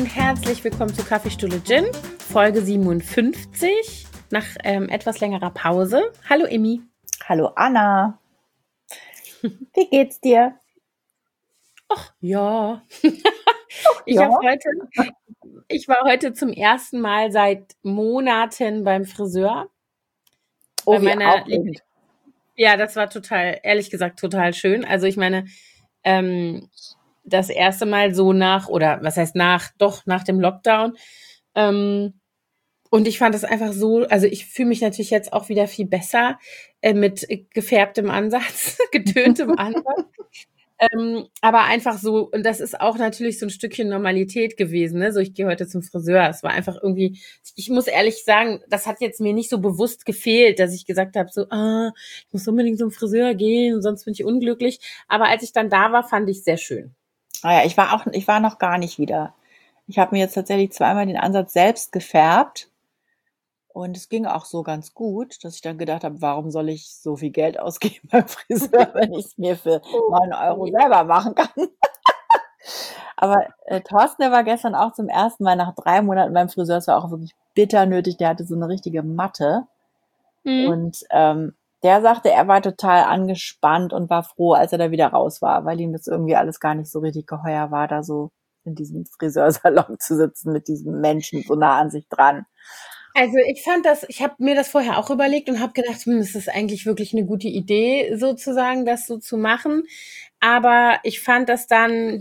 und herzlich willkommen zu Kaffeestuhle Gin, Folge 57, nach etwas längerer Pause. Hallo Emmy. Hallo Anna. Wie geht's dir? Ach ja. Ich ja. war heute zum ersten Mal seit Monaten beim Friseur. Oh, wie aufregend. Ja, das war ehrlich gesagt, total schön. Also ich meine, das erste Mal so nach dem Lockdown. Und ich fand das einfach so, also ich fühle mich natürlich jetzt auch wieder viel besser mit gefärbtem Ansatz, getöntem Ansatz. Aber einfach so, und das ist auch natürlich so ein Stückchen Normalität gewesen, ne? So, ich gehe heute zum Friseur. Es war einfach irgendwie, ich muss ehrlich sagen, das hat jetzt mir nicht so bewusst gefehlt, dass ich gesagt habe, so, ich muss unbedingt zum Friseur gehen, sonst bin ich unglücklich. Aber als ich dann da war, fand ich es sehr schön. Naja, ich war noch gar nicht wieder. Ich habe mir jetzt tatsächlich zweimal den Ansatz selbst gefärbt. Und es ging auch so ganz gut, dass ich dann gedacht habe, warum soll ich so viel Geld ausgeben beim Friseur, wenn ich es mir für 9 Euro selber machen kann. Aber Thorsten, der war gestern auch zum ersten Mal nach 3 Monaten beim Friseur. Es war auch wirklich bitter nötig. Der hatte so eine richtige Matte. Und der sagte, er war total angespannt und war froh, als er da wieder raus war, weil ihm das irgendwie alles gar nicht so richtig geheuer war, da so in diesem Friseursalon zu sitzen mit diesem Menschen so nah an sich dran. Also ich habe mir das vorher auch überlegt und habe gedacht, es ist eigentlich wirklich eine gute Idee, sozusagen das so zu machen. Aber ich fand das dann,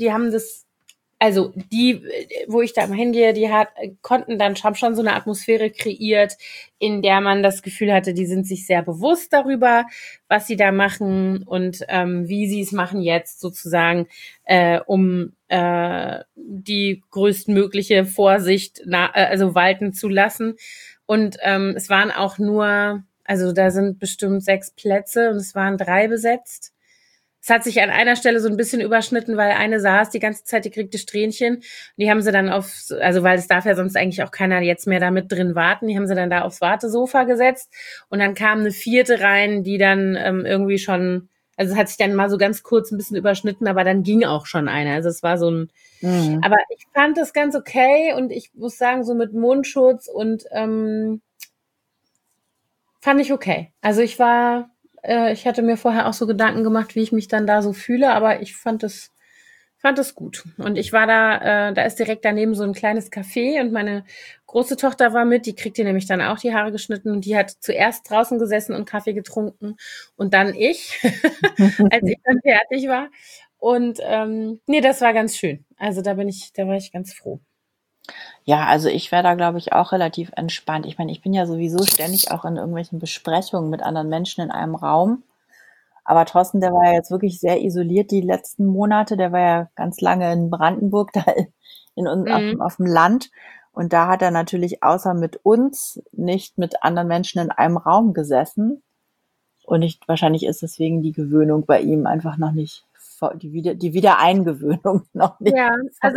wo ich da mal hingehe, haben schon so eine Atmosphäre kreiert, in der man das Gefühl hatte, die sind sich sehr bewusst darüber, was sie da machen und wie sie es machen jetzt sozusagen, um die größtmögliche Vorsicht walten zu lassen. Und es waren auch also da sind bestimmt 6 Plätze und es waren 3 besetzt. Es hat sich an einer Stelle so ein bisschen überschnitten, weil eine saß die ganze Zeit, die kriegte Strähnchen. Die haben sie dann weil es darf ja sonst eigentlich auch keiner jetzt mehr da mit drin warten, die haben sie dann da aufs Wartesofa gesetzt. Und dann kam eine 4. rein, die dann irgendwie schon, also es hat sich dann mal so ganz kurz ein bisschen überschnitten, aber dann ging auch schon eine. Also es war so ein, aber ich fand das ganz okay und ich muss sagen, so mit Mundschutz und fand ich okay. Also ich hatte mir vorher auch so Gedanken gemacht, wie ich mich dann da so fühle, aber ich fand es gut. Und ich war da ist direkt daneben so ein kleines Café und meine große Tochter war mit, die kriegte nämlich dann auch die Haare geschnitten und die hat zuerst draußen gesessen und Kaffee getrunken und dann ich, als ich dann fertig war. Und nee, das war ganz schön. Also da war ich ganz froh. Ja, also ich wäre da, glaube ich, auch relativ entspannt. Ich meine, ich bin ja sowieso ständig auch in irgendwelchen Besprechungen mit anderen Menschen in einem Raum. Aber Thorsten, der war ja jetzt wirklich sehr isoliert die letzten Monate. Der war ja ganz lange in Brandenburg, da auf dem Land. Und da hat er natürlich außer mit uns nicht mit anderen Menschen in einem Raum gesessen. Und wahrscheinlich ist deswegen die Gewöhnung bei ihm einfach noch nicht, die Wiedereingewöhnung noch nicht. Ja, also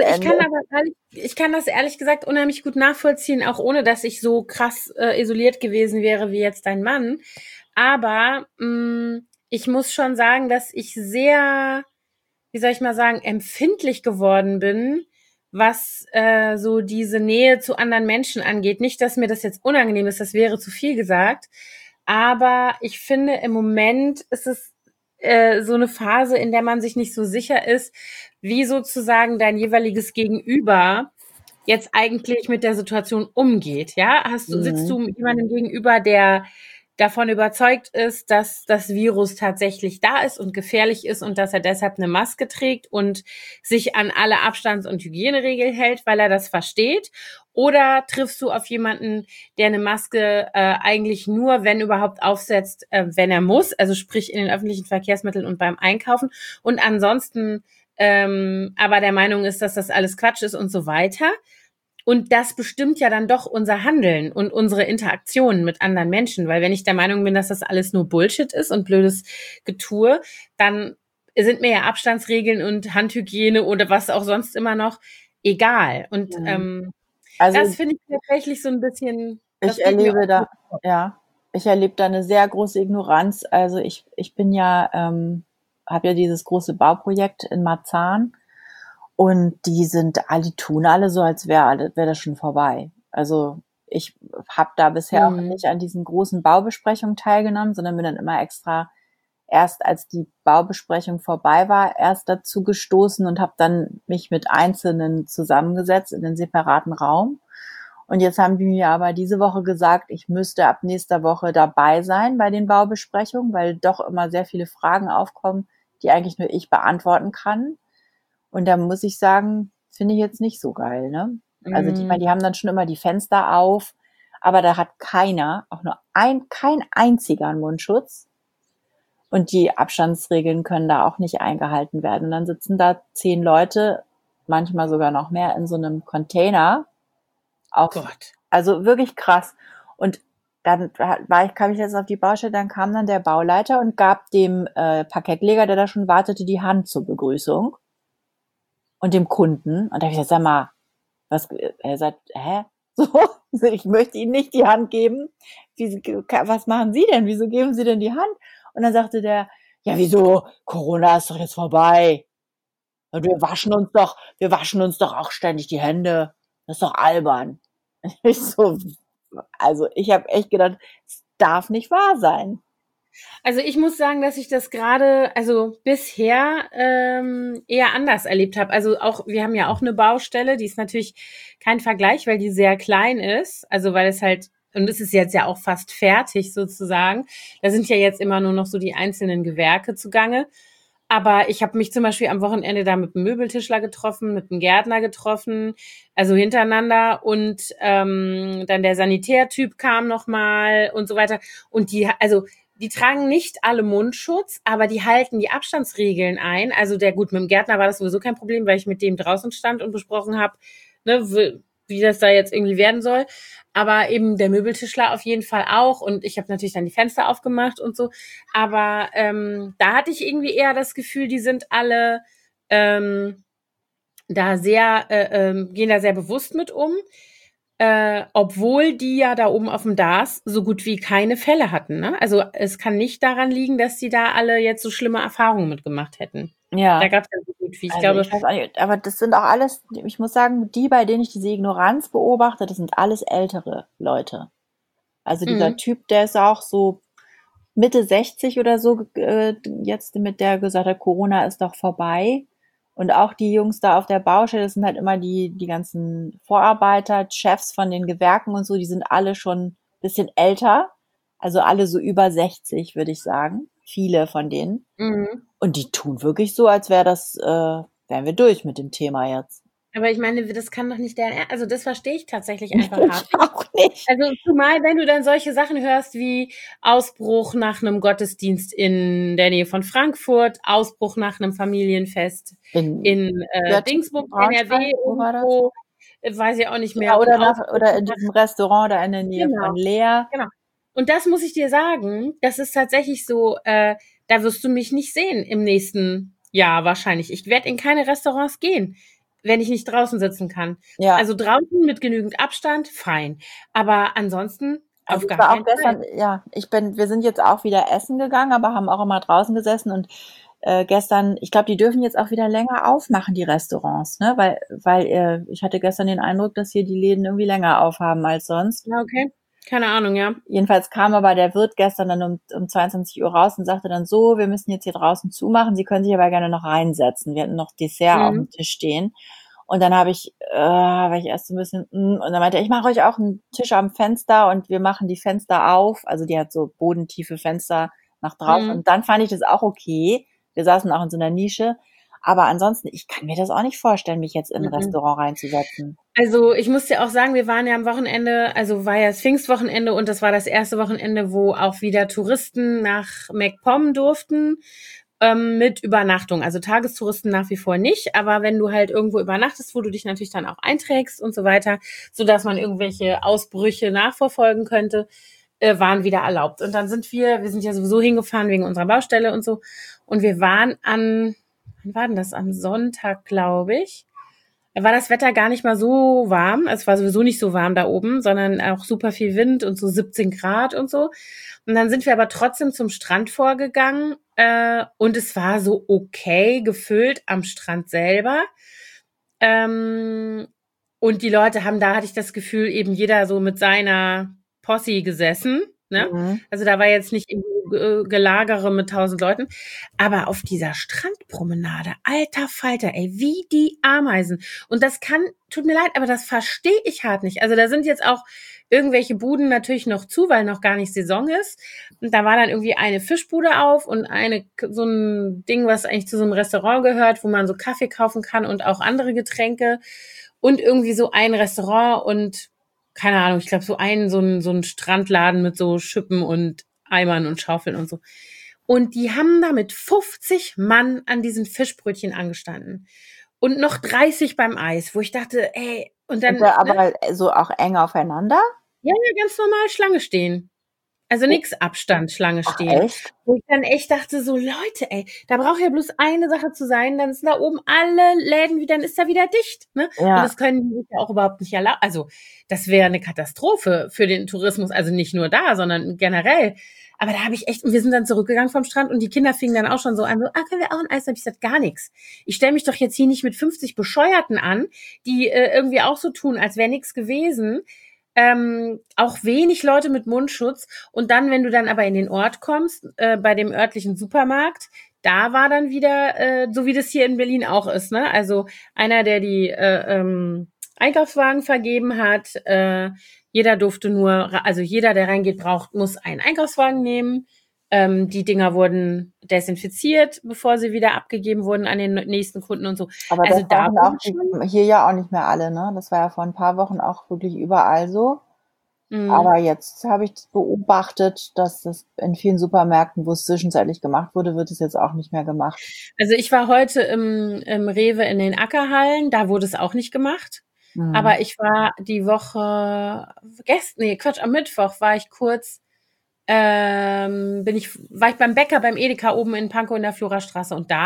ich kann das ehrlich gesagt unheimlich gut nachvollziehen, auch ohne dass ich so krass isoliert gewesen wäre wie jetzt dein Mann. Aber ich muss schon sagen, dass ich sehr, wie soll ich mal sagen, empfindlich geworden bin, was so diese Nähe zu anderen Menschen angeht. Nicht, dass mir das jetzt unangenehm ist, das wäre zu viel gesagt. Aber ich finde, im Moment ist es so eine Phase, in der man sich nicht so sicher ist, wie sozusagen dein jeweiliges Gegenüber jetzt eigentlich mit der Situation umgeht. Ja, sitzt du mit jemandem gegenüber, der davon überzeugt ist, dass das Virus tatsächlich da ist und gefährlich ist und dass er deshalb eine Maske trägt und sich an alle Abstands- und Hygieneregeln hält, weil er das versteht? Oder triffst du auf jemanden, der eine Maske eigentlich nur, wenn überhaupt, aufsetzt, wenn er muss, also sprich in den öffentlichen Verkehrsmitteln und beim Einkaufen und ansonsten aber der Meinung ist, dass das alles Quatsch ist und so weiter? Und das bestimmt ja dann doch unser Handeln und unsere Interaktionen mit anderen Menschen. Weil wenn ich der Meinung bin, dass das alles nur Bullshit ist und blödes Getue, dann sind mir ja Abstandsregeln und Handhygiene oder was auch sonst immer noch egal. Und Also das finde ich tatsächlich so ein bisschen, das ich geht mir erlebe auch. ich erlebe da eine sehr große Ignoranz. Also ich bin ja, habe ja dieses große Bauprojekt in Marzahn Und die tun alle so, als wäre das schon vorbei. Also ich habe da bisher auch Mhm. nicht an diesen großen Baubesprechungen teilgenommen, sondern bin dann immer extra erst, als die Baubesprechung vorbei war, erst dazu gestoßen und habe dann mich mit Einzelnen zusammengesetzt in den separaten Raum. Und jetzt haben die mir aber diese Woche gesagt, ich müsste ab nächster Woche dabei sein bei den Baubesprechungen, weil doch immer sehr viele Fragen aufkommen, die eigentlich nur ich beantworten kann. Und da muss ich sagen, finde ich jetzt nicht so geil, ne? Also die Mhm. haben dann schon immer die Fenster auf, aber da hat keiner, auch nur kein einziger einen Mundschutz. Und die Abstandsregeln können da auch nicht eingehalten werden. Und dann sitzen da 10 Leute, manchmal sogar noch mehr, in so einem Container auf, Gott. also wirklich krass. Und dann kam ich jetzt auf die Baustelle, dann kam dann der Bauleiter und gab dem Parkettleger, der da schon wartete, die Hand zur Begrüßung und dem Kunden. Und da habe ich gesagt, sag mal, er sagt, hä? So, ich möchte Ihnen nicht die Hand geben. Was machen Sie denn? Wieso geben Sie denn die Hand? Und dann sagte der, ja, wieso? Corona ist doch jetzt vorbei. Und wir waschen uns doch auch ständig die Hände. Das ist doch albern. Ich so, also ich habe echt gedacht, es darf nicht wahr sein. Also ich muss sagen, dass ich das gerade, also bisher eher anders erlebt habe. Also auch, wir haben ja auch eine Baustelle, die ist natürlich kein Vergleich, weil die sehr klein ist. Also weil es halt, und es ist jetzt ja auch fast fertig sozusagen. Da sind ja jetzt immer nur noch so die einzelnen Gewerke zugange. Aber ich habe mich zum Beispiel am Wochenende da mit einem Möbeltischler getroffen, mit einem Gärtner getroffen, also hintereinander. Und dann der Sanitärtyp kam nochmal und so weiter. Und die tragen nicht alle Mundschutz, aber die halten die Abstandsregeln ein. Also gut, mit dem Gärtner war das sowieso kein Problem, weil ich mit dem draußen stand und besprochen habe, ne, wie das da jetzt irgendwie werden soll. Aber eben der Möbeltischler auf jeden Fall auch. Und ich habe natürlich dann die Fenster aufgemacht und so. Aber da hatte ich irgendwie eher das Gefühl, die sind alle ähm, gehen da sehr bewusst mit um. Obwohl die ja da oben auf dem DAS so gut wie keine Fälle hatten. Ne? Also es kann nicht daran liegen, dass die da alle jetzt so schlimme Erfahrungen mitgemacht hätten. Da Ja, gab es ja so gut wie, ich also glaube, ich weiß auch nicht, aber das sind auch alles, ich muss sagen, die, bei denen ich diese Ignoranz beobachte, das sind alles ältere Leute. Also dieser mh, Typ, der ist auch so Mitte 60 oder so, jetzt mit der gesagt hat, Corona ist doch vorbei. Und auch die Jungs da auf der Baustelle, das sind halt immer die ganzen Vorarbeiter, Chefs von den Gewerken und so, die sind alle schon ein bisschen älter. Also alle so über 60, würde ich sagen. Viele von denen. mh. Und die tun wirklich so, als wären wir durch mit dem Thema jetzt. Aber ich meine, das kann doch nicht also das verstehe ich tatsächlich einfach Ich hart nicht. auch nicht. Also zumal, wenn du dann solche Sachen hörst wie Ausbruch nach einem Gottesdienst in der Nähe von Frankfurt, Ausbruch nach einem Familienfest In in Göttingen, Dingsburg, Braunschweig, NRW wo war das? irgendwo, weiß ich auch nicht Ja, mehr, und Ausbruch oder in nach, diesem Restaurant da in der Nähe von genau, Leer. genau. Und das muss ich dir sagen, das ist tatsächlich so, da wirst du mich nicht sehen im nächsten Jahr wahrscheinlich. Ich werde in keine Restaurants gehen, wenn ich nicht draußen sitzen kann. Ja, Also draußen mit genügend Abstand, fein. Aber ansonsten also auf ich gar war auch keinen Fall. gestern, ja, wir sind jetzt auch wieder essen gegangen, aber haben auch immer draußen gesessen und gestern, ich glaube, die dürfen jetzt auch wieder länger aufmachen, die Restaurants, ne? Weil ich hatte gestern den Eindruck, dass hier die Läden irgendwie länger aufhaben als sonst. Ja, okay. Keine Ahnung, ja. Jedenfalls kam aber der Wirt gestern dann um 22 Uhr raus und sagte dann so, wir müssen jetzt hier draußen zumachen, Sie können sich aber gerne noch reinsetzen. Wir hatten noch Dessert auf Mhm. dem Tisch stehen. Und dann war ich erst so ein bisschen, und dann meinte er, ich mache euch auch einen Tisch am Fenster und wir machen die Fenster auf. Also die hat so bodentiefe Fenster nach drauf. Mhm. Und dann fand ich das auch okay. Wir saßen auch in so einer Nische. Aber ansonsten, ich kann mir das auch nicht vorstellen, mich jetzt in ein Mhm. Restaurant reinzusetzen. Also ich muss dir auch sagen, wir waren ja am Wochenende, also war ja das Pfingstwochenende und das war das erste Wochenende, wo auch wieder Touristen nach MacPom durften mit Übernachtung. Also Tagestouristen nach wie vor nicht, aber wenn du halt irgendwo übernachtest, wo du dich natürlich dann auch einträgst und so weiter, so dass man irgendwelche Ausbrüche nachverfolgen könnte, waren wieder erlaubt. Und dann wir sind ja sowieso hingefahren wegen unserer Baustelle und so, und wir waren wann war denn das? Am Sonntag, glaube ich. Da war das Wetter gar nicht mal so warm. Es war sowieso nicht so warm da oben, sondern auch super viel Wind und so 17 Grad und so. Und dann sind wir aber trotzdem zum Strand vorgegangen und es war so okay gefüllt am Strand selber. Und die Leute haben, da hatte ich das Gefühl, eben jeder so mit seiner Posse gesessen. Ne? Mhm. Also da war jetzt nicht Gelagere mit 1000 Leuten. Aber auf dieser Strandpromenade, alter Falter, ey, wie die Ameisen. Und das tut mir leid, aber das verstehe ich halt nicht. Also da sind jetzt auch irgendwelche Buden natürlich noch zu, weil noch gar nicht Saison ist. Und da war dann irgendwie eine Fischbude auf und so ein Ding, was eigentlich zu so einem Restaurant gehört, wo man so Kaffee kaufen kann und auch andere Getränke. Und irgendwie so ein Restaurant und keine Ahnung, ich glaube so ein Strandladen mit so Schippen und Eimern und Schaufeln und so. Und die haben da mit 50 Mann an diesen Fischbrötchen angestanden. Und noch 30 beim Eis, wo ich dachte, ey, und dann, Und aber so auch eng aufeinander? ja, ganz normal Schlange stehen. Also nix Abstand, Schlange stehen. Echt? Wo ich dann echt dachte, so Leute, ey, da braucht ja bloß eine Sache zu sein, dann sind da oben alle Läden wieder, dann ist da wieder dicht. Ne? Ja. Und das können die sich ja auch überhaupt nicht erlauben. Also das wäre eine Katastrophe für den Tourismus, also nicht nur da, sondern generell. Aber da habe ich echt, und wir sind dann zurückgegangen vom Strand und die Kinder fingen dann auch schon so an, so, können wir auch ein Eis? Da habe ich gesagt, gar nichts. Ich stelle mich doch jetzt hier nicht mit 50 Bescheuerten an, die irgendwie auch so tun, als wäre nichts gewesen. Auch wenig Leute mit Mundschutz. Und dann, wenn du dann aber in den Ort kommst, bei dem örtlichen Supermarkt, da war dann wieder, so wie das hier in Berlin auch ist, ne? Also einer, der die Einkaufswagen vergeben hat, jeder durfte nur, also jeder, der reingeht, muss einen Einkaufswagen nehmen. Die Dinger wurden desinfiziert, bevor sie wieder abgegeben wurden an den nächsten Kunden und so. Aber Also das da machen auch hier ja auch nicht mehr alle, ne? Das war ja vor ein paar Wochen auch wirklich überall so. Aber jetzt habe ich beobachtet, dass das in vielen Supermärkten, wo es zwischenzeitlich gemacht wurde, wird es jetzt auch nicht mehr gemacht. Also ich war heute im Rewe in den Ackerhallen, da wurde es auch nicht gemacht. Aber ich war die Woche, am Mittwoch war ich kurz, war ich beim Bäcker, beim Edeka oben in Pankow in der Florastraße und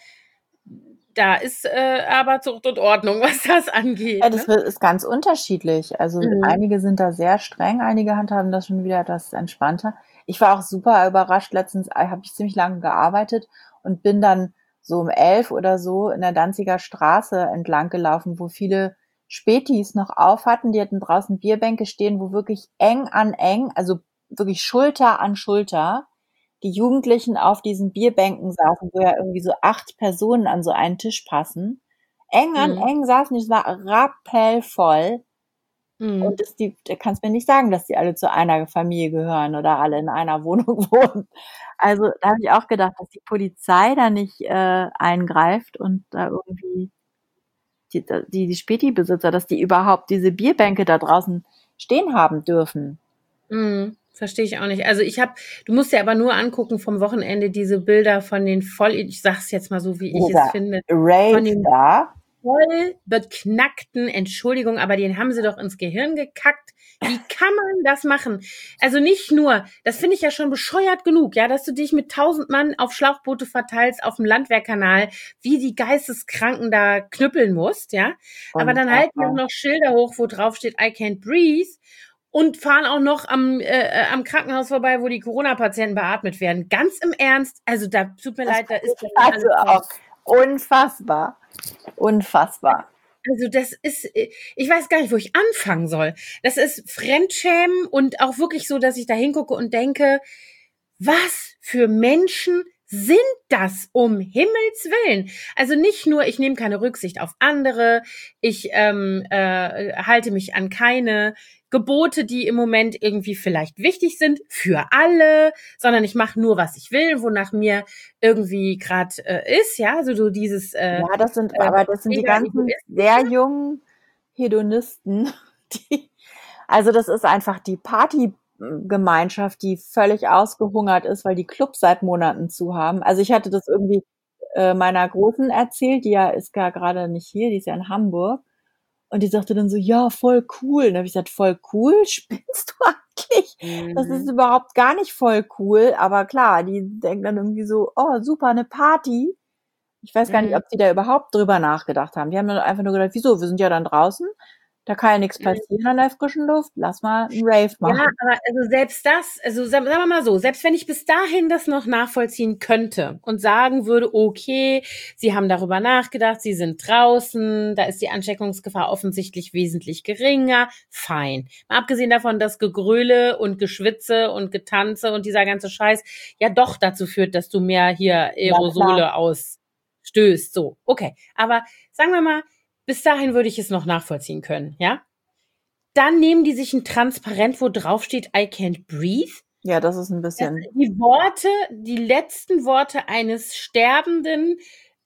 da ist aber Zucht und Ordnung, was das angeht. Ja, das ist ganz unterschiedlich. Also einige sind da sehr streng, einige handhaben das schon wieder etwas entspannter. Ich war auch super überrascht. Letztens habe ich ziemlich lange gearbeitet und bin dann so um 11 oder so in der Danziger Straße entlang gelaufen, wo viele Spätis noch auf hatten. Die hatten draußen Bierbänke stehen, wo wirklich eng an eng, also wirklich Schulter an Schulter, die Jugendlichen auf diesen Bierbänken saßen, wo ja irgendwie so 8 Personen an so einen Tisch passen. Eng an eng saßen die, es war rappelvoll. Und da kannst du mir nicht sagen, dass die alle zu einer Familie gehören oder alle in einer Wohnung wohnen. Also da habe ich auch gedacht, dass die Polizei da nicht eingreift und da irgendwie die Späti-Besitzer, dass die überhaupt diese Bierbänke da draußen stehen haben dürfen. Verstehe ich auch nicht. Also du musst dir aber nur angucken vom Wochenende diese Bilder von den ich sag's jetzt mal so, wie ich es finde, von den voll beknackten, Entschuldigung, aber den haben sie doch ins Gehirn gekackt. Wie kann man das machen? Also nicht nur, das finde ich ja schon bescheuert genug, ja, dass du dich mit 1000 Mann auf Schlauchboote verteilst auf dem Landwehrkanal, wie die Geisteskranken da knüppeln musst, ja. Aber dann halten die auch noch Schilder hoch, wo drauf steht, I can't breathe. Und fahren auch noch am Krankenhaus vorbei, wo die Corona-Patienten beatmet werden. Ganz im Ernst, also da tut mir leid, da ist also auch unfassbar. Unfassbar. Also das ist, ich weiß gar nicht, wo ich anfangen soll. Das ist Fremdschämen und auch wirklich so, dass ich da hingucke und denke, was für Menschen sind das, um Himmels Willen? Also nicht nur, ich nehme keine Rücksicht auf andere, ich halte mich an keine Gebote, die im Moment irgendwie vielleicht wichtig sind für alle, sondern ich mache nur, was ich will, wonach mir irgendwie gerade ist, ja, also so dieses ja, das sind die ganzen sehr jungen Hedonisten, also das ist einfach die Partygemeinschaft, die völlig ausgehungert ist, weil die Clubs seit Monaten zu haben. Also ich hatte das irgendwie meiner Großen erzählt, die ist ja gerade nicht hier, die ist ja in Hamburg. Und die sagte dann so, ja, voll cool. Und dann habe ich gesagt, voll cool? Spinnst du eigentlich? Das ist überhaupt gar nicht voll cool. Aber klar, die denken dann irgendwie so, oh, super, eine Party. Ich weiß gar nicht, ob die da überhaupt drüber nachgedacht haben. Die haben dann einfach nur gedacht, wieso, wir sind ja dann draußen. Da kann ja nichts passieren an der frischen Luft. Lass mal einen Rave machen. Ja, aber also selbst das, also sagen wir mal so, selbst wenn ich bis dahin das noch nachvollziehen könnte und sagen würde, okay, Sie haben darüber nachgedacht, Sie sind draußen, da ist die Ansteckungsgefahr offensichtlich wesentlich geringer, fein. Mal abgesehen davon, dass Gegröle und Geschwitze und Getanze und dieser ganze Scheiß ja doch dazu führt, dass du mehr hier Aerosole ausstößt, so, okay. Aber sagen wir mal, bis dahin würde ich es noch nachvollziehen können, ja? Dann nehmen die sich ein Transparent, wo drauf steht, I can't breathe. Ja, das ist ein Das bisschen. sind die Worte, die letzten Worte eines sterbenden,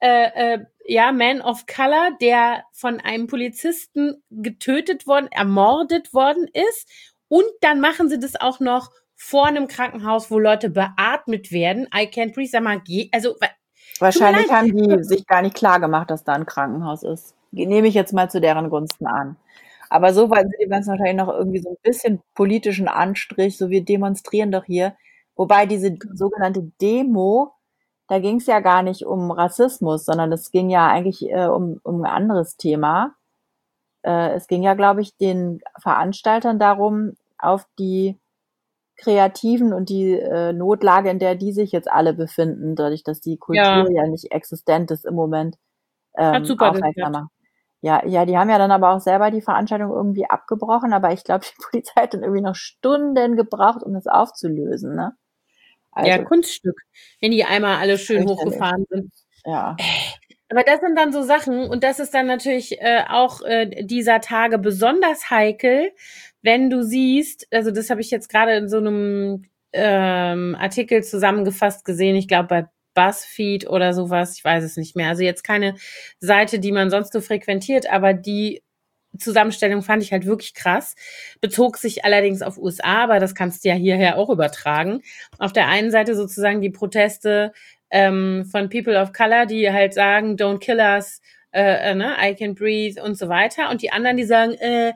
Man of Color, der von einem Polizisten getötet worden, ermordet worden ist. Und dann machen sie das auch noch vor einem Krankenhaus, wo Leute beatmet werden. I can't breathe, sag mal, also, Wahrscheinlich haben die sich gar nicht klar gemacht, dass da ein Krankenhaus ist. Nehme ich jetzt mal zu deren Gunsten an. Aber so weit sind die ganz wahrscheinlich noch irgendwie so ein bisschen politischen Anstrich, so wir demonstrieren doch hier. Wobei diese sogenannte Demo, da ging es ja gar nicht um Rassismus, sondern es ging ja eigentlich um ein anderes Thema. Es ging ja, glaube ich, den Veranstaltern darum, auf die Kreativen und die Notlage, in der die sich jetzt alle befinden, dadurch, dass die Kultur ja nicht existent ist im Moment, hat super aufmerksam machen. Ja, die haben ja dann aber auch selber die Veranstaltung irgendwie abgebrochen, aber ich glaube, die Polizei hat dann irgendwie noch Stunden gebraucht, um das aufzulösen, ne? Also, ja, Kunststück, wenn die einmal alle schön fürchterlich. hochgefahren sind. Ja. Aber das sind dann so Sachen, und das ist dann natürlich auch dieser Tage besonders heikel, wenn du siehst, also das habe ich jetzt gerade in so einem Artikel zusammengefasst gesehen, ich glaube bei BuzzFeed oder sowas, ich weiß es nicht mehr. Also jetzt keine Seite, die man sonst so frequentiert, aber die Zusammenstellung fand ich halt wirklich krass, bezog sich allerdings auf USA, aber das kannst du ja hierher auch übertragen. Auf der einen Seite sozusagen die Proteste von People of Color, die halt sagen, don't kill us, I can breathe und so weiter. Und die anderen, die sagen,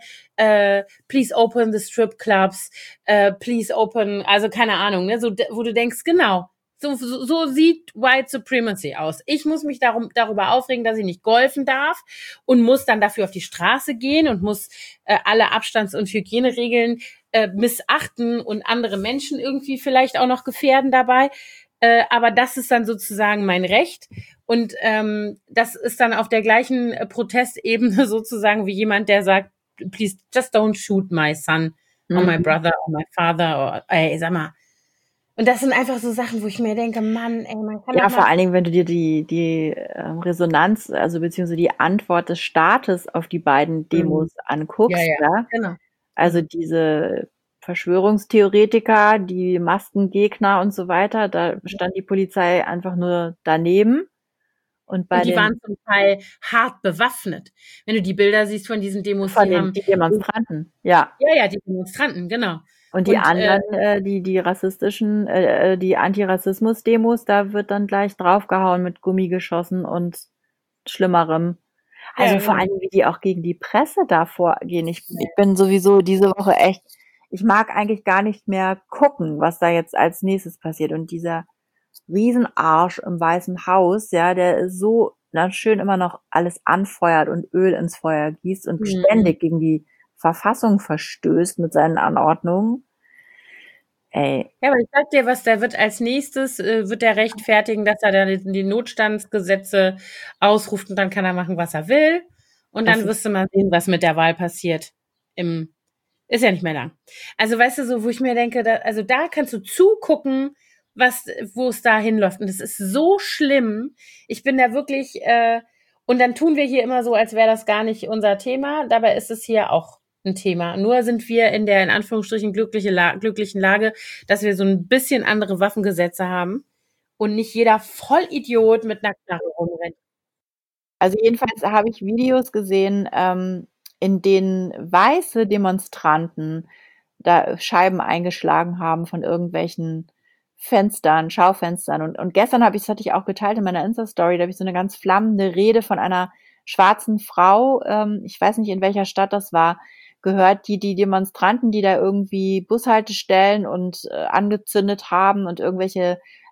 please open the strip clubs, please open, also keine Ahnung, ne, so, wo du denkst, genau, so sieht White Supremacy aus. Ich muss mich darüber aufregen, dass ich nicht golfen darf und muss dann dafür auf die Straße gehen und muss alle Abstands- und Hygieneregeln missachten und andere Menschen irgendwie vielleicht auch noch gefährden dabei. Aber das ist dann sozusagen mein Recht. Und das ist dann auf der gleichen Protestebene sozusagen wie jemand, der sagt, please just don't shoot my son or my brother or my father or, ey, sag mal. Und das sind einfach so Sachen, wo ich mir denke, Mann, ey, man kann ja, vor allen Dingen, wenn du dir die Resonanz, also beziehungsweise die Antwort des Staates auf die beiden Demos anguckst, ja, genau. Also diese Verschwörungstheoretiker, die Maskengegner und so weiter, da stand die Polizei einfach nur daneben. Und die waren zum Teil hart bewaffnet. Wenn du die Bilder siehst von diesen Demos, die Demonstranten, ja. Ja, die Demonstranten, genau. Und die anderen, die rassistischen, die Antirassismus-Demos, da wird dann gleich draufgehauen mit Gummigeschossen und Schlimmerem. Also vor allem, wie die auch gegen die Presse da vorgehen. Ich bin sowieso diese Woche echt, ich mag eigentlich gar nicht mehr gucken, was da jetzt als nächstes passiert. Und dieser Riesenarsch im Weißen Haus, ja, der so dann schön immer noch alles anfeuert und Öl ins Feuer gießt und ständig gegen die Verfassung verstößt mit seinen Anordnungen. Ey. Ja, aber ich sag dir was, der wird als nächstes, wird der rechtfertigen, dass er dann die Notstandsgesetze ausruft und dann kann er machen, was er will. Und dann wirst du mal sehen, was mit der Wahl passiert. Ist ja nicht mehr lang. Also weißt du, so, wo ich mir denke, da kannst du zugucken, wo es da hinläuft. Und es ist so schlimm. Ich bin da wirklich, und dann tun wir hier immer so, als wäre das gar nicht unser Thema. Dabei ist es hier auch ein Thema. Nur sind wir in der, in Anführungsstrichen, glücklichen Lage, dass wir so ein bisschen andere Waffengesetze haben und nicht jeder Vollidiot mit einer Knarre rumrennt. Also jedenfalls habe ich Videos gesehen, in denen weiße Demonstranten da Scheiben eingeschlagen haben von irgendwelchen Fenstern, Schaufenstern. Und gestern das hatte ich auch geteilt in meiner Insta-Story, da habe ich so eine ganz flammende Rede von einer schwarzen Frau, ich weiß nicht, in welcher Stadt das war, gehört, die Demonstranten, die da irgendwie Bushaltestellen und angezündet haben und irgendwelche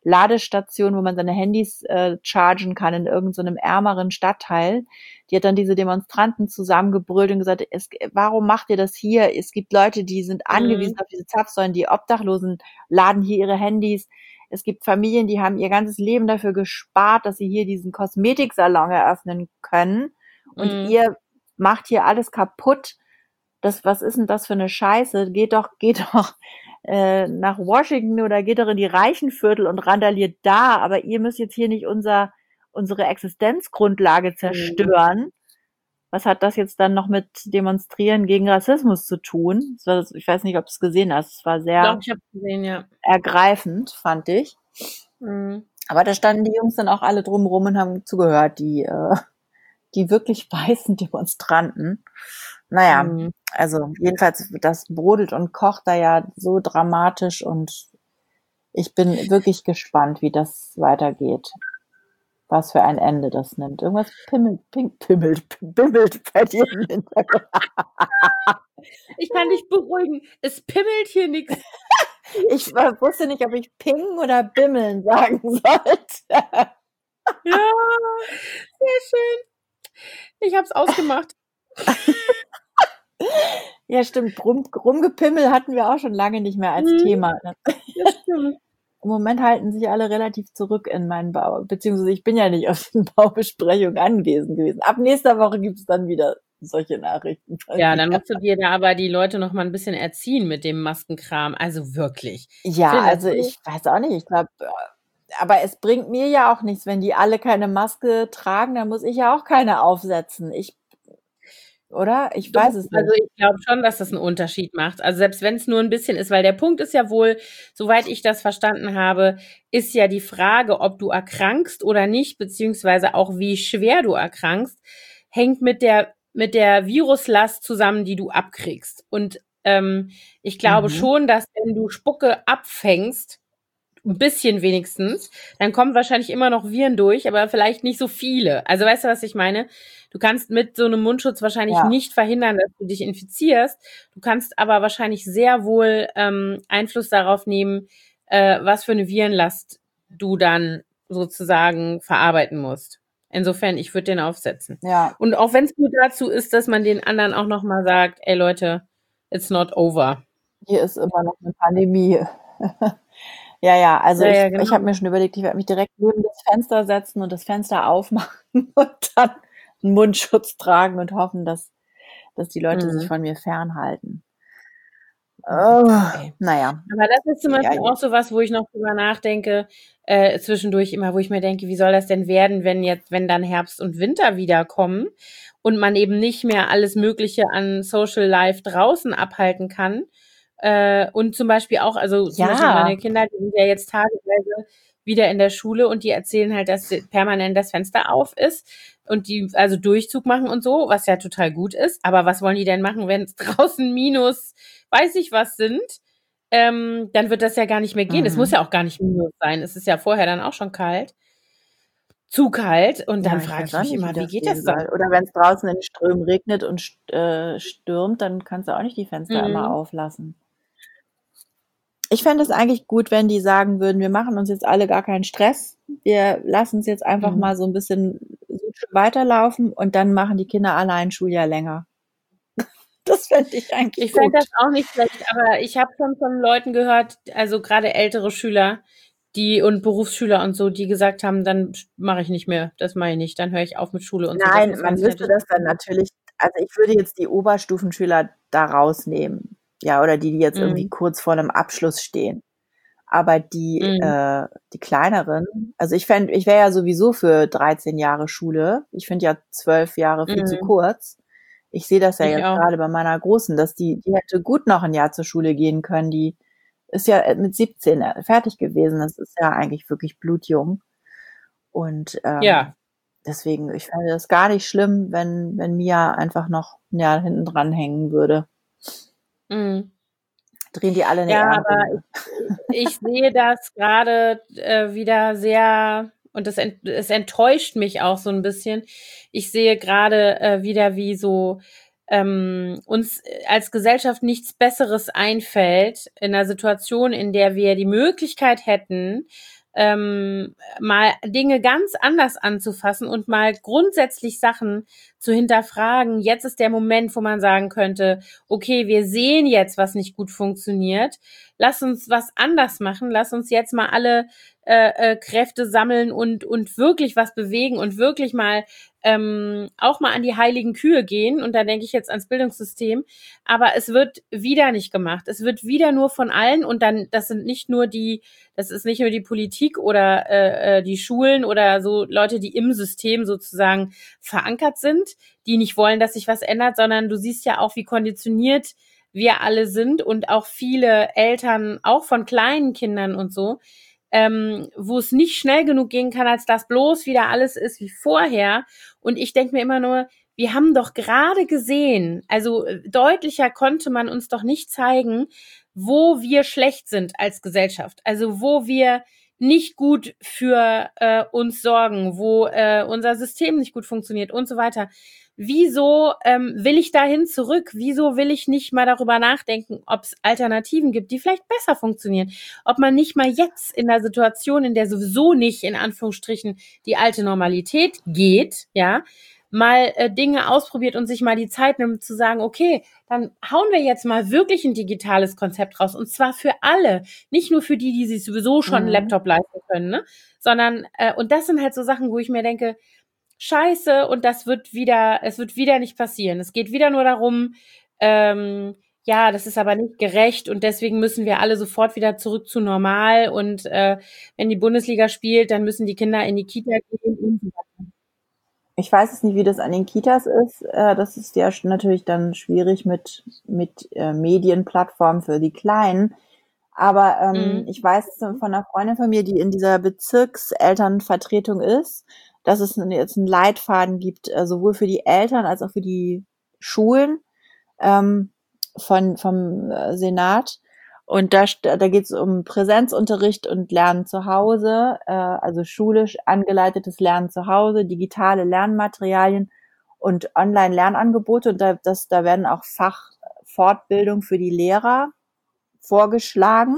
Ladestation, wo man seine Handys chargen kann in irgendeinem ärmeren Stadtteil. Die hat dann diese Demonstranten zusammengebrüllt und gesagt, warum macht ihr das hier? Es gibt Leute, die sind angewiesen auf diese Zapfsäulen, die Obdachlosen laden hier ihre Handys. Es gibt Familien, die haben ihr ganzes Leben dafür gespart, dass sie hier diesen Kosmetiksalon eröffnen können. Und ihr macht hier alles kaputt. Was ist denn das für eine Scheiße? Geht doch nach Washington oder geht doch in die reichen Viertel und randaliert da. Aber ihr müsst jetzt hier nicht unsere Existenzgrundlage zerstören. Was hat das jetzt dann noch mit Demonstrieren gegen Rassismus zu tun? Ich weiß nicht, ob du es gesehen hast. Es war sehr ich hab's gesehen, ja. ergreifend, fand ich. Aber da standen die Jungs dann auch alle drumherum und haben zugehört, die wirklich weißen Demonstranten. Naja, also jedenfalls, das brodelt und kocht da ja so dramatisch und ich bin wirklich gespannt, wie das weitergeht. Was für ein Ende das nimmt. Irgendwas bimmelt bei dir im Hintergrund. Ich kann dich beruhigen. Es pimmelt hier nichts. Ich wusste nicht, ob ich pingen oder bimmeln sagen sollte. Ja, sehr schön. Ich hab's ausgemacht. Ja, stimmt. Rumgepimmel hatten wir auch schon lange nicht mehr als Thema. Das stimmt. Im Moment halten sich alle relativ zurück in meinen Bau, beziehungsweise ich bin ja nicht auf den Baubesprechungen anwesend gewesen. Ab nächster Woche gibt's dann wieder solche Nachrichten. Ja, dann musst du dir da aber die Leute noch mal ein bisschen erziehen mit dem Maskenkram. Also wirklich. Ja, also ich weiß auch nicht. Ich glaube, aber es bringt mir ja auch nichts, wenn die alle keine Maske tragen, dann muss ich ja auch keine aufsetzen. Oder? Ich weiß es nicht. Also ich glaube schon, dass das einen Unterschied macht. Also selbst wenn es nur ein bisschen ist, weil der Punkt ist ja wohl, soweit ich das verstanden habe, ist ja die Frage, ob du erkrankst oder nicht, beziehungsweise auch wie schwer du erkrankst, hängt mit der Viruslast zusammen, die du abkriegst. Und ich glaube schon, dass wenn du Spucke abfängst, ein bisschen wenigstens, dann kommen wahrscheinlich immer noch Viren durch, aber vielleicht nicht so viele. Also weißt du, was ich meine? Du kannst mit so einem Mundschutz wahrscheinlich nicht verhindern, dass du dich infizierst. Du kannst aber wahrscheinlich sehr wohl Einfluss darauf nehmen, was für eine Virenlast du dann sozusagen verarbeiten musst. Insofern, ich würde den aufsetzen. Ja. Und auch wenn es nur dazu ist, dass man den anderen auch nochmal sagt, ey Leute, it's not over. Hier ist immer noch eine Pandemie. Ja, also genau. Ich habe mir schon überlegt, ich werde mich direkt neben das Fenster setzen und das Fenster aufmachen und dann einen Mundschutz tragen und hoffen, dass die Leute sich von mir fernhalten. Naja. Aber das ist zum Beispiel auch so was, wo ich noch drüber nachdenke, zwischendurch immer, wo ich mir denke, wie soll das denn werden, wenn dann Herbst und Winter wiederkommen und man eben nicht mehr alles Mögliche an Social Life draußen abhalten kann. Und zum Beispiel auch, also zum Beispiel meine Kinder, die sind ja jetzt tageweise wieder in der Schule und die erzählen halt, dass permanent das Fenster auf ist und die also Durchzug machen und so, was ja total gut ist. Aber was wollen die denn machen, wenn es draußen minus weiß ich was sind? Dann wird das ja gar nicht mehr gehen. Es muss ja auch gar nicht minus sein. Es ist ja vorher dann auch schon kalt. Zu kalt. Und dann frage ich mich immer, wie geht das dann? Oder wenn es draußen in den Strömen regnet und stürmt, dann kannst du auch nicht die Fenster immer auflassen. Ich fände es eigentlich gut, wenn die sagen würden, wir machen uns jetzt alle gar keinen Stress. Wir lassen es jetzt einfach mal so ein bisschen weiterlaufen und dann machen die Kinder alle ein Schuljahr länger. Das fände ich eigentlich gut. Ich fände das auch nicht schlecht, aber ich habe schon von Leuten gehört, also gerade ältere Schüler, und Berufsschüler und so, die gesagt haben, dann mache ich nicht mehr, das mache ich nicht, dann höre ich auf mit Schule und so. Nein, man müsste das dann natürlich, also ich würde jetzt die Oberstufenschüler da rausnehmen. Ja, oder die jetzt irgendwie kurz vor einem Abschluss stehen. Aber die kleineren, also ich wäre ja sowieso für 13 Jahre Schule. Ich finde ja 12 Jahre viel zu kurz. Ich sehe das ja jetzt gerade bei meiner Großen, dass die hätte gut noch ein Jahr zur Schule gehen können. Die ist ja mit 17 fertig gewesen. Das ist ja eigentlich wirklich blutjung. Und deswegen, ich fände das gar nicht schlimm, wenn Mia einfach noch ein Jahr hinten dran hängen würde. Drehen die alle eine aber ich sehe das gerade wieder sehr, und es enttäuscht mich auch so ein bisschen. Ich sehe gerade wieder, wie so uns als Gesellschaft nichts Besseres einfällt in einer Situation, in der wir die Möglichkeit hätten, mal Dinge ganz anders anzufassen und mal grundsätzlich Sachen zu hinterfragen. Jetzt ist der Moment, wo man sagen könnte, okay, wir sehen jetzt, was nicht gut funktioniert. Lass uns was anders machen. Lass uns jetzt mal alle Kräfte sammeln und wirklich was bewegen und wirklich mal auch mal an die heiligen Kühe gehen. Und da denke ich jetzt ans Bildungssystem. Aber es wird wieder nicht gemacht. Es wird wieder nur von allen und dann, das ist nicht nur die Politik oder die Schulen oder so Leute, die im System sozusagen verankert sind, die nicht wollen, dass sich was ändert, sondern du siehst ja auch, wie konditioniert wir alle sind und auch viele Eltern, auch von kleinen Kindern und so, wo es nicht schnell genug gehen kann, als dass bloß wieder alles ist wie vorher. Und ich denke mir immer nur, wir haben doch gerade gesehen, also deutlicher konnte man uns doch nicht zeigen, wo wir schlecht sind als Gesellschaft. Also wo wir nicht gut für uns sorgen, wo unser System nicht gut funktioniert und so weiter. Wieso will ich dahin zurück? Wieso will ich nicht mal darüber nachdenken, ob es Alternativen gibt, die vielleicht besser funktionieren? Ob man nicht mal jetzt in der Situation, in der sowieso nicht in Anführungsstrichen die alte Normalität geht, ja, mal Dinge ausprobiert und sich mal die Zeit nimmt zu sagen, okay, dann hauen wir jetzt mal wirklich ein digitales Konzept raus und zwar für alle, nicht nur für die, die sich sowieso schon einen Laptop leisten können, ne? Sondern und das sind halt so Sachen, wo ich mir denke, Scheiße, und es wird wieder nicht passieren. Es geht wieder nur darum, ja, das ist aber nicht gerecht und deswegen müssen wir alle sofort wieder zurück zu normal und wenn die Bundesliga spielt, dann müssen die Kinder in die Kita gehen und so weiter. Ich weiß es nicht, wie das an den Kitas ist. Das ist ja natürlich dann schwierig mit Medienplattformen für die Kleinen. Aber ich weiß von einer Freundin von mir, die in dieser Bezirkselternvertretung ist, dass es jetzt einen Leitfaden gibt, sowohl für die Eltern als auch für die Schulen vom Senat. Und da geht es um Präsenzunterricht und Lernen zu Hause, also schulisch angeleitetes Lernen zu Hause, digitale Lernmaterialien und Online-Lernangebote. Und da werden auch Fachfortbildung für die Lehrer vorgeschlagen,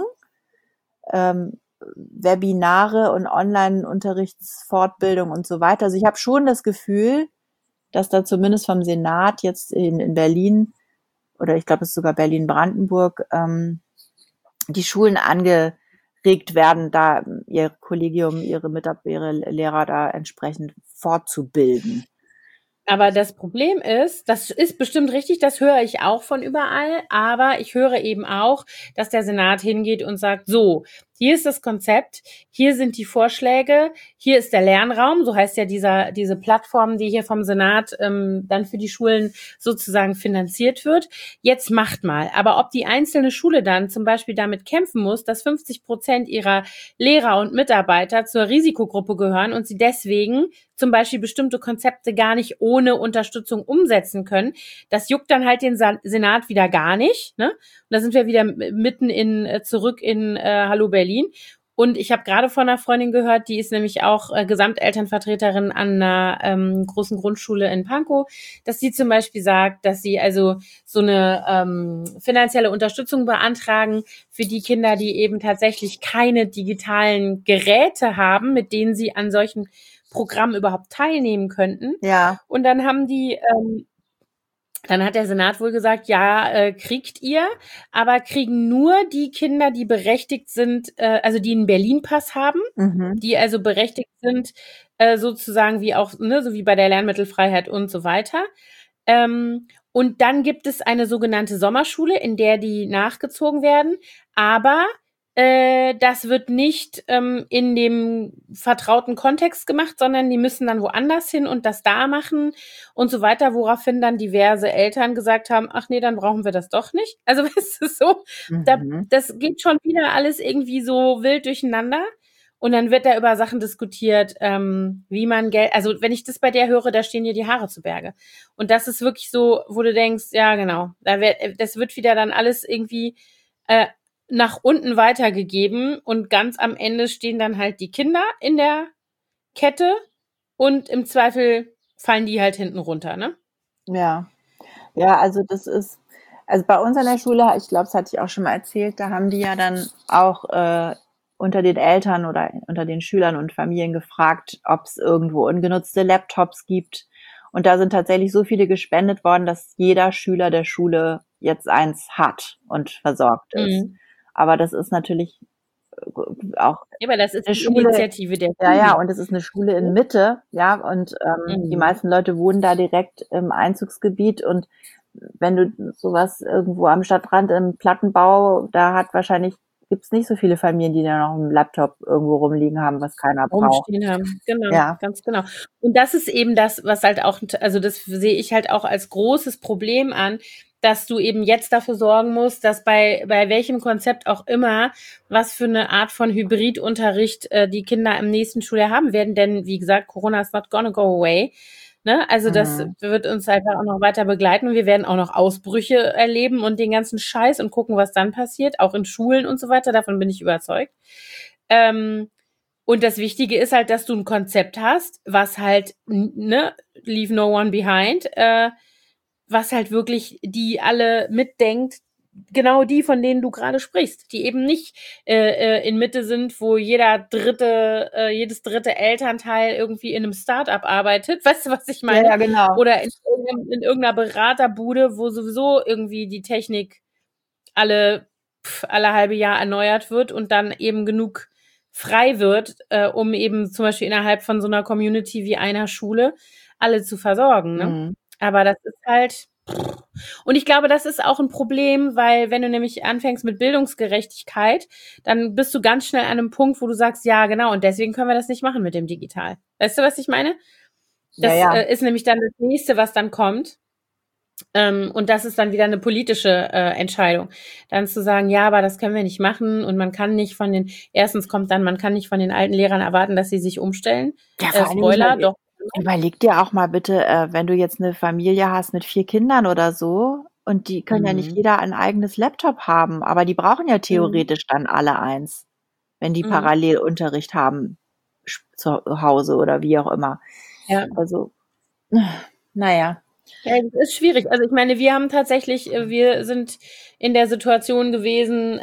Webinare und Online-Unterrichtsfortbildung und so weiter. Also ich habe schon das Gefühl, dass da zumindest vom Senat jetzt in Berlin, oder ich glaube es ist sogar Berlin-Brandenburg, die Schulen angeregt werden, da ihr Kollegium, ihre Lehrer da entsprechend fortzubilden. Aber das Problem ist, das ist bestimmt richtig, das höre ich auch von überall, aber ich höre eben auch, dass der Senat hingeht und sagt, so, hier ist das Konzept, hier sind die Vorschläge, hier ist der Lernraum, so heißt ja diese Plattform, die hier vom Senat dann für die Schulen sozusagen finanziert wird. Jetzt macht mal. Aber ob die einzelne Schule dann zum Beispiel damit kämpfen muss, dass 50% ihrer Lehrer und Mitarbeiter zur Risikogruppe gehören und sie deswegen zum Beispiel bestimmte Konzepte gar nicht ohne Unterstützung umsetzen können, das juckt dann halt den Senat wieder gar nicht, ne? Und da sind wir wieder mitten zurück in Hallo Berlin. Und ich habe gerade von einer Freundin gehört, die ist nämlich auch Gesamtelternvertreterin an einer großen Grundschule in Pankow, dass sie zum Beispiel sagt, dass sie also so eine finanzielle Unterstützung beantragen für die Kinder, die eben tatsächlich keine digitalen Geräte haben, mit denen sie an solchen Programmen überhaupt teilnehmen könnten. Ja. Und dann dann hat der Senat wohl gesagt, ja, kriegt ihr, aber kriegen nur die Kinder, die berechtigt sind, also die einen Berlin-Pass haben, die also berechtigt sind, sozusagen wie auch, ne, so wie bei der Lernmittelfreiheit und so weiter. Und dann gibt es eine sogenannte Sommerschule, in der die nachgezogen werden, aber das wird nicht in dem vertrauten Kontext gemacht, sondern die müssen dann woanders hin und das da machen und so weiter, woraufhin dann diverse Eltern gesagt haben, ach nee, dann brauchen wir das doch nicht. Also es ist so, das geht schon wieder alles irgendwie so wild durcheinander. Und dann wird da über Sachen diskutiert, wie man Geld, also wenn ich das bei der höre, da stehen dir die Haare zu Berge. Und das ist wirklich so, wo du denkst, ja genau, das wird wieder dann alles irgendwie nach unten weitergegeben und ganz am Ende stehen dann halt die Kinder in der Kette und im Zweifel fallen die halt hinten runter, ne? Ja. Ja, also das ist, also bei uns an der Schule, ich glaube, das hatte ich auch schon mal erzählt, da haben die ja dann auch unter den Eltern oder unter den Schülern und Familien gefragt, ob es irgendwo ungenutzte Laptops gibt. Und da sind tatsächlich so viele gespendet worden, dass jeder Schüler der Schule jetzt eins hat und versorgt ist. Mhm. Aber das ist natürlich auch Ja, aber das ist eine die Schule, Initiative der ja, Schule. und es ist eine Schule in Mitte, ja, und die Mhm. meisten Leute wohnen da direkt im Einzugsgebiet, und wenn du sowas irgendwo am Stadtrand im Plattenbau, gibt's nicht so viele Familien, die da noch einen Laptop irgendwo rumliegen haben, was keiner braucht. Rumstehen haben. Genau, Ja. ganz genau. Und das ist eben das, was halt auch, also das sehe ich halt auch als großes Problem an, dass du eben jetzt dafür sorgen musst, dass bei welchem Konzept auch immer, was für eine Art von Hybridunterricht die Kinder im nächsten Schuljahr haben werden. Denn wie gesagt, Corona is not gonna go away. Ne? Also das Mhm. wird uns einfach auch noch weiter begleiten und wir werden auch noch Ausbrüche erleben und den ganzen Scheiß und gucken, was dann passiert, auch in Schulen und so weiter. Davon bin ich überzeugt. Und das Wichtige ist halt, dass du ein Konzept hast, was halt, ne, leave no one behind, was halt wirklich die alle mitdenkt, genau die, von denen du gerade sprichst, die eben nicht in Mitte sind, wo jedes dritte Elternteil irgendwie in einem Start-up arbeitet. Weißt du, was ich Ja, meine? ja, genau. Oder in irgendeiner Beraterbude, wo sowieso irgendwie die Technik alle halbe Jahr erneuert wird und dann eben genug frei wird, um eben zum Beispiel innerhalb von so einer Community wie einer Schule alle zu versorgen. Ne? Mhm. Aber das ist halt. Und ich glaube, das ist auch ein Problem, weil wenn du nämlich anfängst mit Bildungsgerechtigkeit, dann bist du ganz schnell an einem Punkt, wo du sagst, ja, genau, und deswegen können wir das nicht machen mit dem Digital. Weißt du, was ich meine? Ja, Das ja. ist nämlich dann das nächste, was dann kommt. Und das ist dann wieder eine politische Entscheidung. Dann zu sagen, ja, aber das können wir nicht machen und man kann nicht man kann nicht von den alten Lehrern erwarten, dass sie sich umstellen. Ja, vor allen Dingen Spoiler, doch. überleg dir auch mal bitte, wenn du jetzt eine Familie hast mit 4 Kindern oder so, und die können ja nicht Mhm. jeder ein eigenes Laptop haben, aber die brauchen ja Mhm. theoretisch dann alle eins, wenn die Mhm. Parallelunterricht haben zu Hause oder wie auch immer. Ja. Also, na ja. Ja, das ist schwierig. Also ich meine, wir sind in der Situation gewesen,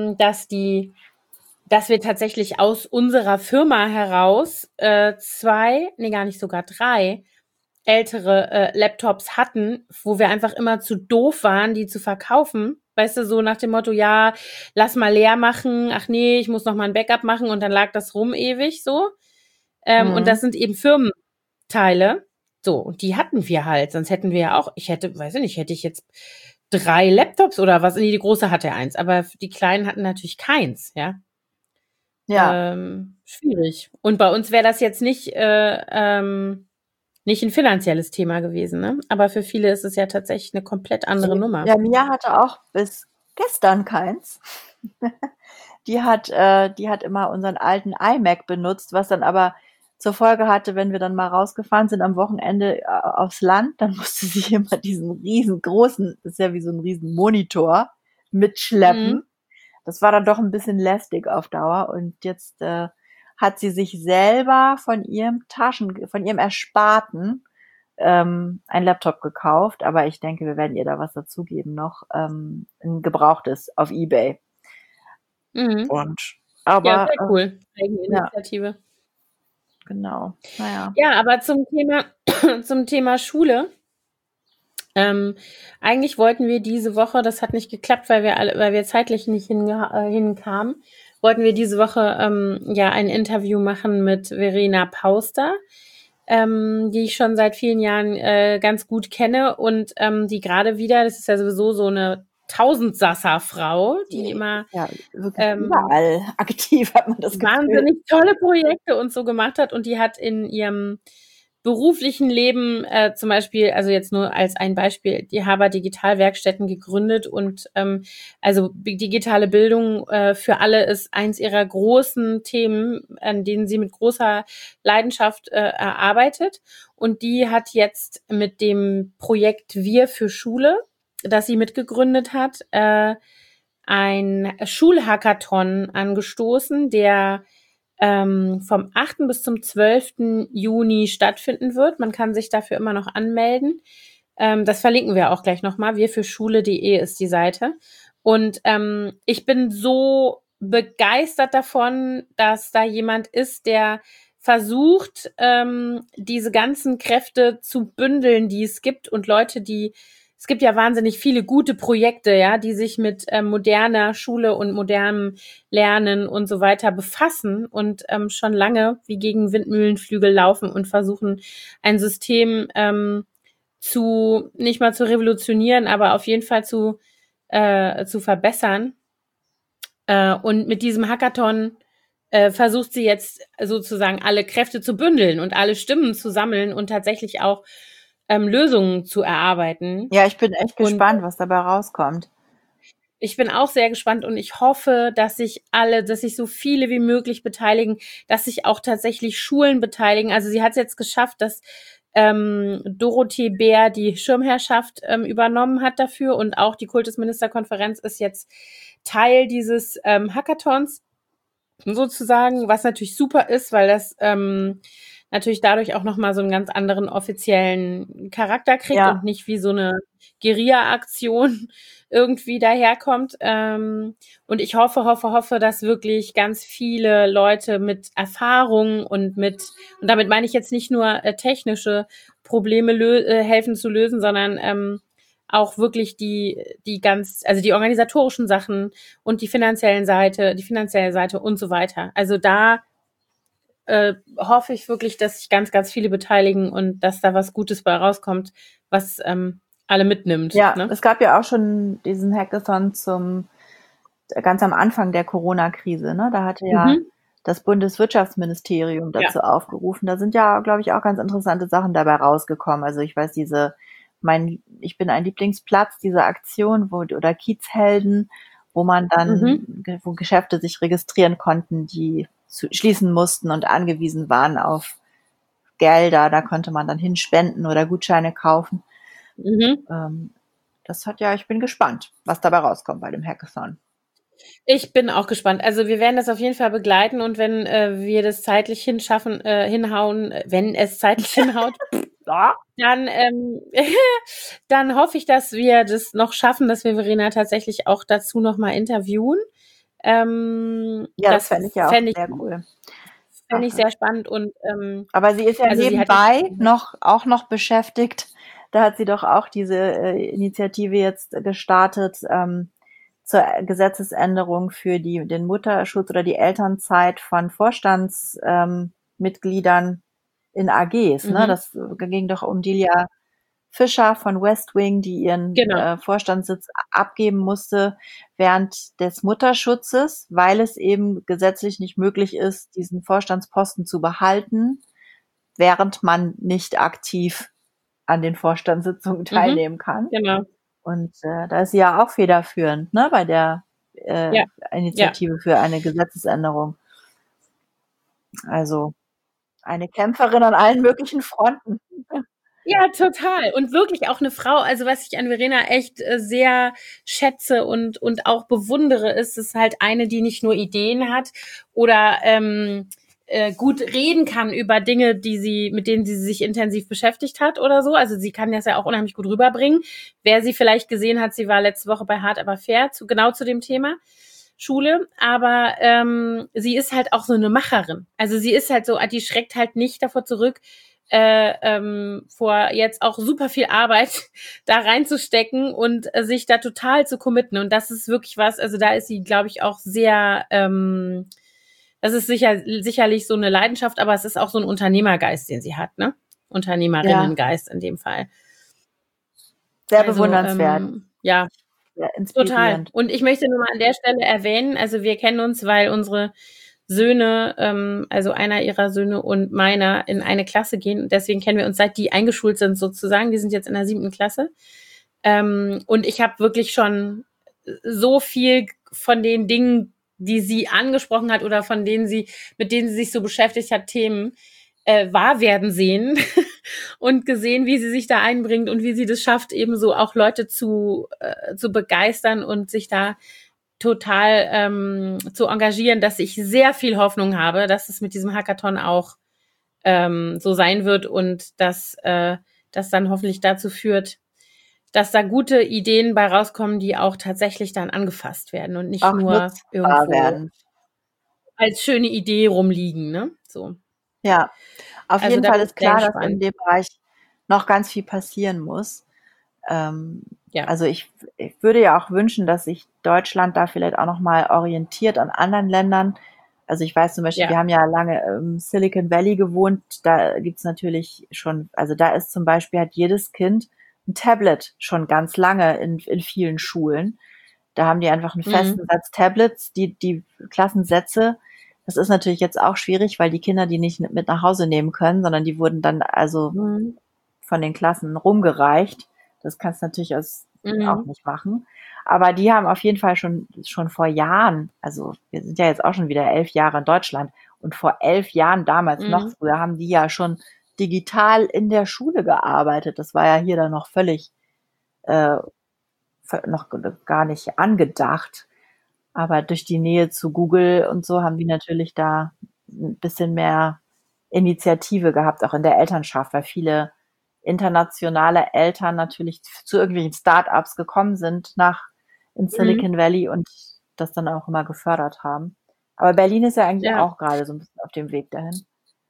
dass wir tatsächlich aus unserer Firma heraus gar nicht sogar 3 ältere Laptops hatten, wo wir einfach immer zu doof waren, die zu verkaufen. Weißt du, so nach dem Motto, ja, lass mal leer machen, ach nee, ich muss noch mal ein Backup machen und dann lag das rum ewig so. Und Mhm. das sind eben Firmenteile. So, und die hatten wir halt. Sonst hätten wir ja auch, hätte ich jetzt 3 Laptops oder was? Nee, die große hatte eins, aber die kleinen hatten natürlich keins, ja. Ja. Schwierig. Und bei uns wäre das jetzt nicht ein finanzielles Thema gewesen, ne? Aber für viele ist es ja tatsächlich eine komplett andere Nummer. Ja, Mia hatte auch bis gestern keins. Die hat immer unseren alten iMac benutzt, was dann aber zur Folge hatte, wenn wir dann mal rausgefahren sind am Wochenende aufs Land, dann musste sie immer diesen riesengroßen, das ist ja wie so ein riesen Monitor, Mhm. mitschleppen. Das war dann doch ein bisschen lästig auf Dauer, und jetzt hat sie sich selber von von ihrem Ersparten ein Laptop gekauft, aber ich denke, wir werden ihr da was dazugeben noch, ein gebrauchtes auf eBay. Mhm. Und Ja, aber sehr cool. ja, Eigeninitiative. genau. Naja. Ja, aber zum Thema zum Thema Schule. Eigentlich wollten wir diese Woche, das hat nicht geklappt, weil wir zeitlich nicht hinkamen, wollten wir diese Woche ja ein Interview machen mit Verena Pauster, die ich schon seit vielen Jahren ganz gut kenne und die gerade wieder, das ist ja sowieso so eine Tausendsassa-Frau, die Die immer ist ja wirklich ähm, überall aktiv, hat man das Gefühl. wahnsinnig tolle Projekte und so gemacht hat und die hat in ihrem beruflichen Leben zum Beispiel, also jetzt nur als ein Beispiel, die Haber Digitalwerkstätten gegründet und also digitale Bildung für alle ist eins ihrer großen Themen, an denen sie mit großer Leidenschaft erarbeitet. Und die hat jetzt mit dem Projekt Wir für Schule, das sie mitgegründet hat, ein Schulhackathon angestoßen, der vom 8. bis zum 12. Juni stattfinden wird. Man kann sich dafür immer noch anmelden. Das verlinken wir auch gleich nochmal. Wirfürschule.de ist die Seite. Und ich bin so begeistert davon, dass da jemand ist, der versucht, diese ganzen Kräfte zu bündeln, die es gibt, und Leute, es gibt ja wahnsinnig viele gute Projekte, ja, die sich mit moderner Schule und modernem Lernen und so weiter befassen und schon lange wie gegen Windmühlenflügel laufen und versuchen, ein System nicht mal zu revolutionieren, aber auf jeden Fall zu verbessern. Und mit diesem Hackathon versucht sie jetzt sozusagen alle Kräfte zu bündeln und alle Stimmen zu sammeln und tatsächlich auch Lösungen zu erarbeiten. Ja, ich bin echt gespannt, was dabei rauskommt. Ich bin auch sehr gespannt und ich hoffe, dass sich so viele wie möglich beteiligen, dass sich auch tatsächlich Schulen beteiligen. Also sie hat es jetzt geschafft, dass Dorothee Bär die Schirmherrschaft übernommen hat dafür, und auch die Kultusministerkonferenz ist jetzt Teil dieses Hackathons sozusagen, was natürlich super ist, weil das natürlich dadurch auch nochmal so einen ganz anderen offiziellen Charakter kriegt und nicht wie so eine Guerilla-Aktion irgendwie daherkommt. Und ich hoffe, dass wirklich ganz viele Leute mit Erfahrung und damit meine ich jetzt nicht nur technische Probleme helfen zu lösen, sondern auch wirklich die organisatorischen Sachen und die finanzielle Seite und so weiter. Also da hoffe ich wirklich, dass sich ganz, ganz viele beteiligen und dass da was Gutes bei rauskommt, was alle mitnimmt. Ja, ne? Es gab ja auch schon diesen Hackathon ganz am Anfang der Corona-Krise. Ne? Da hatte ja das Bundeswirtschaftsministerium dazu aufgerufen. Da sind ja, glaube ich, auch ganz interessante Sachen dabei rausgekommen. Also ich weiß, ich bin ein Lieblingsplatz, diese Aktion, oder Kiezhelden, wo man dann, wo Geschäfte sich registrieren konnten, die schließen mussten und angewiesen waren auf Gelder. Da konnte man dann hinspenden oder Gutscheine kaufen. Ich bin gespannt, was dabei rauskommt bei dem Hackathon. Ich bin auch gespannt. Also wir werden das auf jeden Fall begleiten, und wenn wir das zeitlich hinhauen, wenn es zeitlich hinhaut, dann hoffe ich, dass wir das noch schaffen, dass wir Verena tatsächlich auch dazu nochmal interviewen. Das fände ich ja auch sehr cool. Fände ich sehr spannend. Aber sie ist ja nebenbei auch noch beschäftigt. Da hat sie doch auch diese Initiative jetzt gestartet zur Gesetzesänderung für den Mutterschutz oder die Elternzeit von Vorstandsmitgliedern in AGs. Ne? Das ging doch um Delia Fischer von West Wing, die ihren Vorstandssitz abgeben musste während des Mutterschutzes, weil es eben gesetzlich nicht möglich ist, diesen Vorstandsposten zu behalten, während man nicht aktiv an den Vorstandssitzungen teilnehmen kann. Genau. Und da ist sie ja auch federführend, ne, bei der Initiative für eine Gesetzesänderung. Also eine Kämpferin an allen möglichen Fronten. Ja, total. Und wirklich auch eine Frau, also was ich an Verena echt sehr schätze und auch bewundere, ist halt eine, die nicht nur Ideen hat oder gut reden kann über Dinge, mit denen sie sich intensiv beschäftigt hat oder so. Also sie kann das ja auch unheimlich gut rüberbringen. Wer sie vielleicht gesehen hat, sie war letzte Woche bei Hart aber fair, genau zu dem Thema Schule. Aber sie ist halt auch so eine Macherin. Also sie ist halt so, die schreckt halt nicht davor zurück, vor jetzt auch super viel Arbeit da reinzustecken und sich da total zu committen. Und das ist wirklich was, also da ist sie, glaube ich, auch sehr, das ist sicherlich so eine Leidenschaft, aber es ist auch so ein Unternehmergeist, den sie hat, ne? Unternehmerinnengeist in dem Fall. Sehr bewundernswert. Ja, sehr inspirierend. Total. Und ich möchte nur mal an der Stelle erwähnen, also wir kennen uns, weil unsere Söhne, also einer ihrer Söhne und meiner, in eine Klasse gehen. Deswegen kennen wir uns, seit die eingeschult sind sozusagen. Die sind jetzt in der 7. Klasse. Und ich habe wirklich schon so viel von den Dingen, die sie angesprochen hat oder mit denen sie sich so beschäftigt hat, Themen wahr werden sehen und gesehen, wie sie sich da einbringt und wie sie das schafft, eben so auch Leute zu begeistern und sich da total zu engagieren, dass ich sehr viel Hoffnung habe, dass es mit diesem Hackathon auch so sein wird und dass das dann hoffentlich dazu führt, dass da gute Ideen bei rauskommen, die auch tatsächlich dann angefasst werden und nicht Auch nur nutzbar irgendwo werden. als schöne Idee rumliegen, ne? So. Ja, auf Also jeden da Fall bin ich ist sehr klar, dass in gespannt. dem Bereich noch ganz viel passieren muss. Ähm, Ja, also ich würde ja auch wünschen, dass sich Deutschland da vielleicht auch noch mal orientiert an anderen Ländern. Also ich weiß zum Beispiel, ja. wir haben ja lange im Silicon Valley gewohnt. Da gibt's natürlich schon, also da ist zum Beispiel, hat jedes Kind ein Tablet schon ganz lange in vielen Schulen. Da haben die einfach einen Mhm. festen Satz Tablets, die Klassensätze. Das ist natürlich jetzt auch schwierig, weil die Kinder die nicht mit nach Hause nehmen können, sondern die wurden dann also Mhm. von den Klassen rumgereicht. Das kannst du natürlich auch Mhm. nicht machen. Aber die haben auf jeden Fall schon vor Jahren, also wir sind ja jetzt auch schon wieder 11 Jahre in Deutschland und vor 11 Jahren, damals noch Mhm. früher, haben die ja schon digital in der Schule gearbeitet. Das war ja hier dann noch völlig, äh, noch gar nicht angedacht. Aber durch die Nähe zu Google und so haben die natürlich da ein bisschen mehr Initiative gehabt, auch in der Elternschaft, weil viele internationale Eltern natürlich zu irgendwelchen Start-ups gekommen sind in Mhm. Silicon Valley und das dann auch immer gefördert haben. Aber Berlin ist ja eigentlich Ja. auch gerade so ein bisschen auf dem Weg dahin.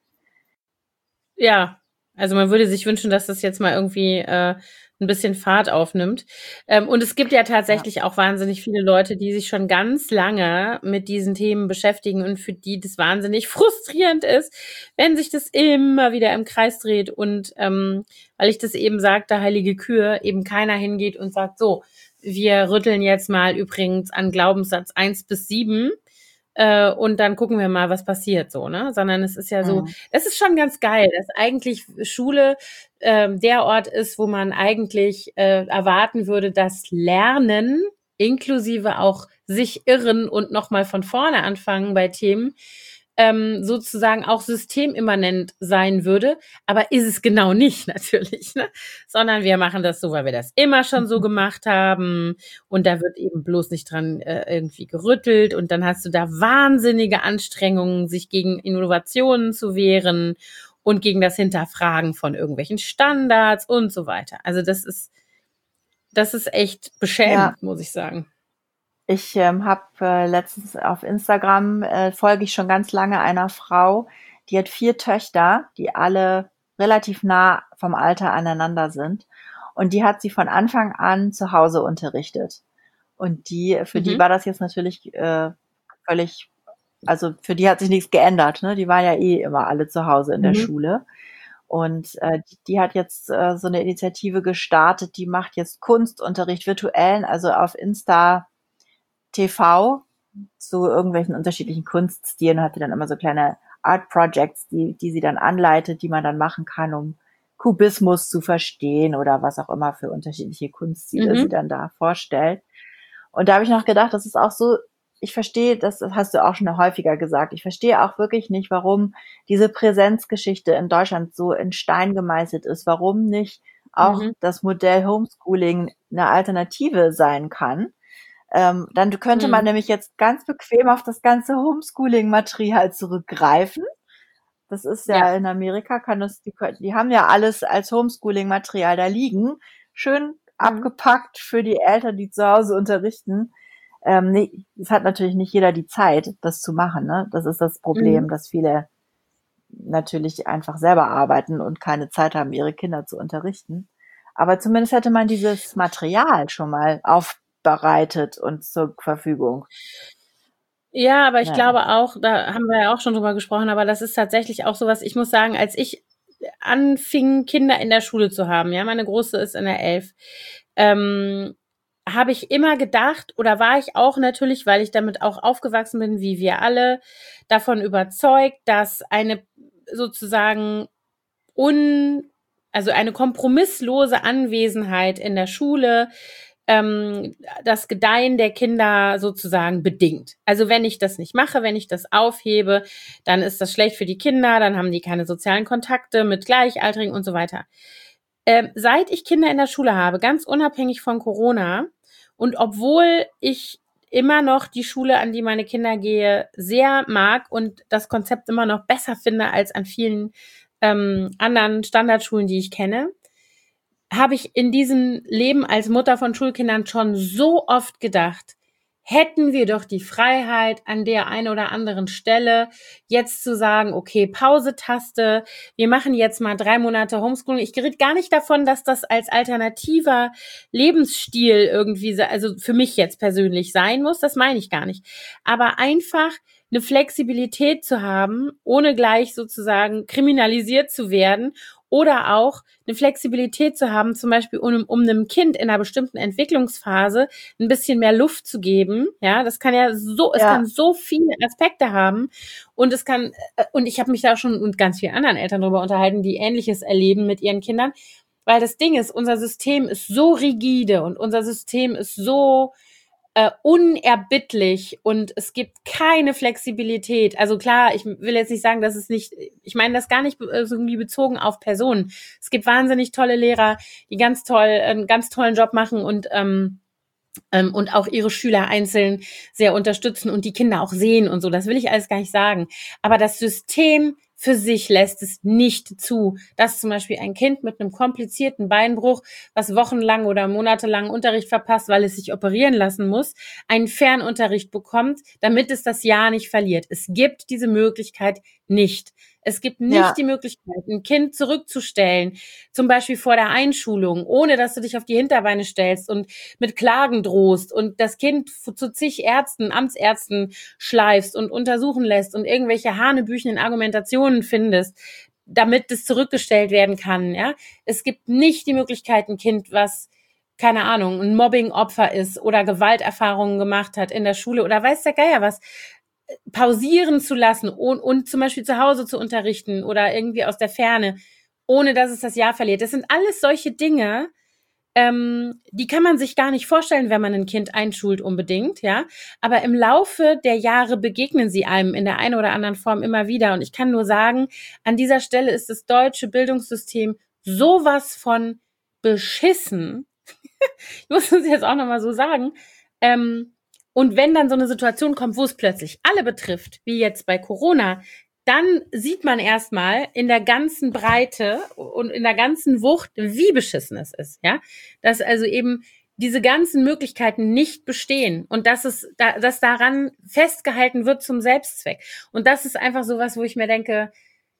Ja, also man würde sich wünschen, dass das jetzt mal irgendwie 'n bisschen Fahrt aufnimmt. Und es gibt ja Ja. tatsächlich auch wahnsinnig viele Leute, die sich schon ganz lange mit diesen Themen beschäftigen und für die das wahnsinnig frustrierend ist, wenn sich das immer wieder im Kreis dreht und, weil ich das eben sagte, heilige Kühe, eben keiner hingeht und sagt: „So, wir rütteln jetzt mal übrigens an Glaubenssatz 1 bis 7 und dann gucken wir mal, was passiert so, ne?“ Sondern es ist ja so, Mhm. das ist schon ganz geil, dass eigentlich Schule der Ort ist, wo man eigentlich erwarten würde, dass Lernen inklusive auch sich irren und nochmal von vorne anfangen bei Themen sozusagen auch systemimmanent sein würde. Aber ist es genau nicht natürlich, ne? Sondern wir machen das so, weil wir das immer schon so gemacht haben und da wird eben bloß nicht dran irgendwie gerüttelt und dann hast du da wahnsinnige Anstrengungen, sich gegen Innovationen zu wehren und gegen das Hinterfragen von irgendwelchen Standards und so weiter. Also das ist echt Ja, beschämend, muss ich sagen. ich habe letztens auf Instagram folge ich schon ganz lange einer Frau, die hat 4 Töchter, die alle relativ nah vom Alter aneinander sind. Und die hat sie von Anfang an zu Hause unterrichtet. Und für die Mhm. war das jetzt natürlich völlig, also für die hat sich nichts geändert. Ne? Die waren ja eh immer alle zu Hause in der Mhm. Schule. Und die hat jetzt so eine Initiative gestartet, die macht jetzt Kunstunterricht virtuellen, also auf Insta TV zu irgendwelchen unterschiedlichen Kunststilen und hatte dann immer so kleine Art Projects, die sie dann anleitet, die man dann machen kann, um Kubismus zu verstehen oder was auch immer für unterschiedliche Kunststile sie Mhm. dann da vorstellt. Und da habe ich noch gedacht, das ist auch so, ich verstehe, das hast du auch schon häufiger gesagt, ich verstehe auch wirklich nicht, warum diese Präsenzgeschichte in Deutschland so in Stein gemeißelt ist, warum nicht auch Mhm. das Modell Homeschooling eine Alternative sein kann. Dann könnte man Mhm. nämlich jetzt ganz bequem auf das ganze Homeschooling-Material zurückgreifen. Das ist ja Ja. in Amerika, die haben ja alles als Homeschooling-Material da liegen. Schön Mhm. abgepackt für die Eltern, die zu Hause unterrichten. Nee, es hat natürlich nicht jeder die Zeit, das zu machen. Ne? Das ist das Mhm. Problem, dass viele natürlich einfach selber arbeiten und keine Zeit haben, ihre Kinder zu unterrichten. Aber zumindest hätte man dieses Material schon mal aufbereitet und zur Verfügung. Ja, aber ich Naja. glaube auch, da haben wir ja auch schon drüber gesprochen, aber das ist tatsächlich auch so was, ich muss sagen, als ich anfing, Kinder in der Schule zu haben, ja, meine Große ist in der 11, ähm, habe ich immer gedacht oder war ich auch natürlich, weil ich damit auch aufgewachsen bin, wie wir alle, davon überzeugt, dass eine sozusagen un also eine kompromisslose Anwesenheit in der Schule das Gedeihen der Kinder sozusagen bedingt. Also wenn ich das nicht mache, wenn ich das aufhebe, dann ist das schlecht für die Kinder, dann haben die keine sozialen Kontakte mit Gleichaltrigen und so weiter. Seit ich Kinder in der Schule habe, ganz unabhängig von Corona und obwohl ich immer noch die Schule, an die meine Kinder gehe, sehr mag und das Konzept immer noch besser finde als an vielen anderen Standardschulen, die ich kenne, habe ich in diesem Leben als Mutter von Schulkindern schon so oft gedacht, hätten wir doch die Freiheit an der einen oder anderen Stelle jetzt zu sagen, okay, Pause-Taste, wir machen jetzt mal 3 Monate Homeschooling. Ich rede gar nicht davon, dass das als alternativer Lebensstil irgendwie, also für mich jetzt persönlich sein muss, das meine ich gar nicht. Aber einfach eine Flexibilität zu haben, ohne gleich sozusagen kriminalisiert zu werden oder auch eine Flexibilität zu haben, zum Beispiel um einem Kind in einer bestimmten Entwicklungsphase ein bisschen mehr Luft zu geben. Ja, das kann ja so, es kann so viele Aspekte haben und es kann, und ich habe mich da schon mit ganz vielen anderen Eltern darüber unterhalten, die Ähnliches erleben mit ihren Kindern, weil das Ding ist, unser System ist so rigide und unser System ist so unerbittlich und es gibt keine Flexibilität. Also klar, ich will jetzt nicht sagen, dass es nicht, ich meine das gar nicht irgendwie bezogen auf Personen. Es gibt wahnsinnig tolle Lehrer, die ganz toll, einen ganz tollen Job machen und auch ihre Schüler einzeln sehr unterstützen und die Kinder auch sehen und so. Das will ich alles gar nicht sagen. Aber das System für sich lässt es nicht zu, dass zum Beispiel ein Kind mit einem komplizierten Beinbruch, was wochenlang oder monatelang Unterricht verpasst, weil es sich operieren lassen muss, einen Fernunterricht bekommt, damit es das Jahr nicht verliert. Es gibt diese Möglichkeit nicht. Es gibt nicht die Möglichkeit, ein Kind zurückzustellen, zum Beispiel vor der Einschulung, ohne dass du dich auf die Hinterbeine stellst und mit Klagen drohst und das Kind zu zig Ärzten, Amtsärzten schleifst und untersuchen lässt und irgendwelche hanebüchenen Argumentationen findest, damit es zurückgestellt werden kann. Ja, es gibt nicht die Möglichkeit, ein Kind, was keine Ahnung, ein Mobbing-Opfer ist oder Gewalterfahrungen gemacht hat in der Schule oder weiß der Geier was, pausieren zu lassen und zum Beispiel zu Hause zu unterrichten oder irgendwie aus der Ferne, ohne dass es das Jahr verliert. Das sind alles solche Dinge, die kann man sich gar nicht vorstellen, wenn man ein Kind einschult unbedingt, ja. Aber im Laufe der Jahre begegnen sie einem in der einen oder anderen Form immer wieder. Und ich kann nur sagen, an dieser Stelle ist das deutsche Bildungssystem sowas von beschissen. Ich muss es jetzt auch nochmal so sagen. Und wenn dann so eine Situation kommt, wo es plötzlich alle betrifft, wie jetzt bei Corona, dann sieht man erstmal in der ganzen Breite und in der ganzen Wucht, wie beschissen es ist, ja. Dass also eben diese ganzen Möglichkeiten nicht bestehen und dass daran festgehalten wird zum Selbstzweck. Und das ist einfach sowas, wo ich mir denke,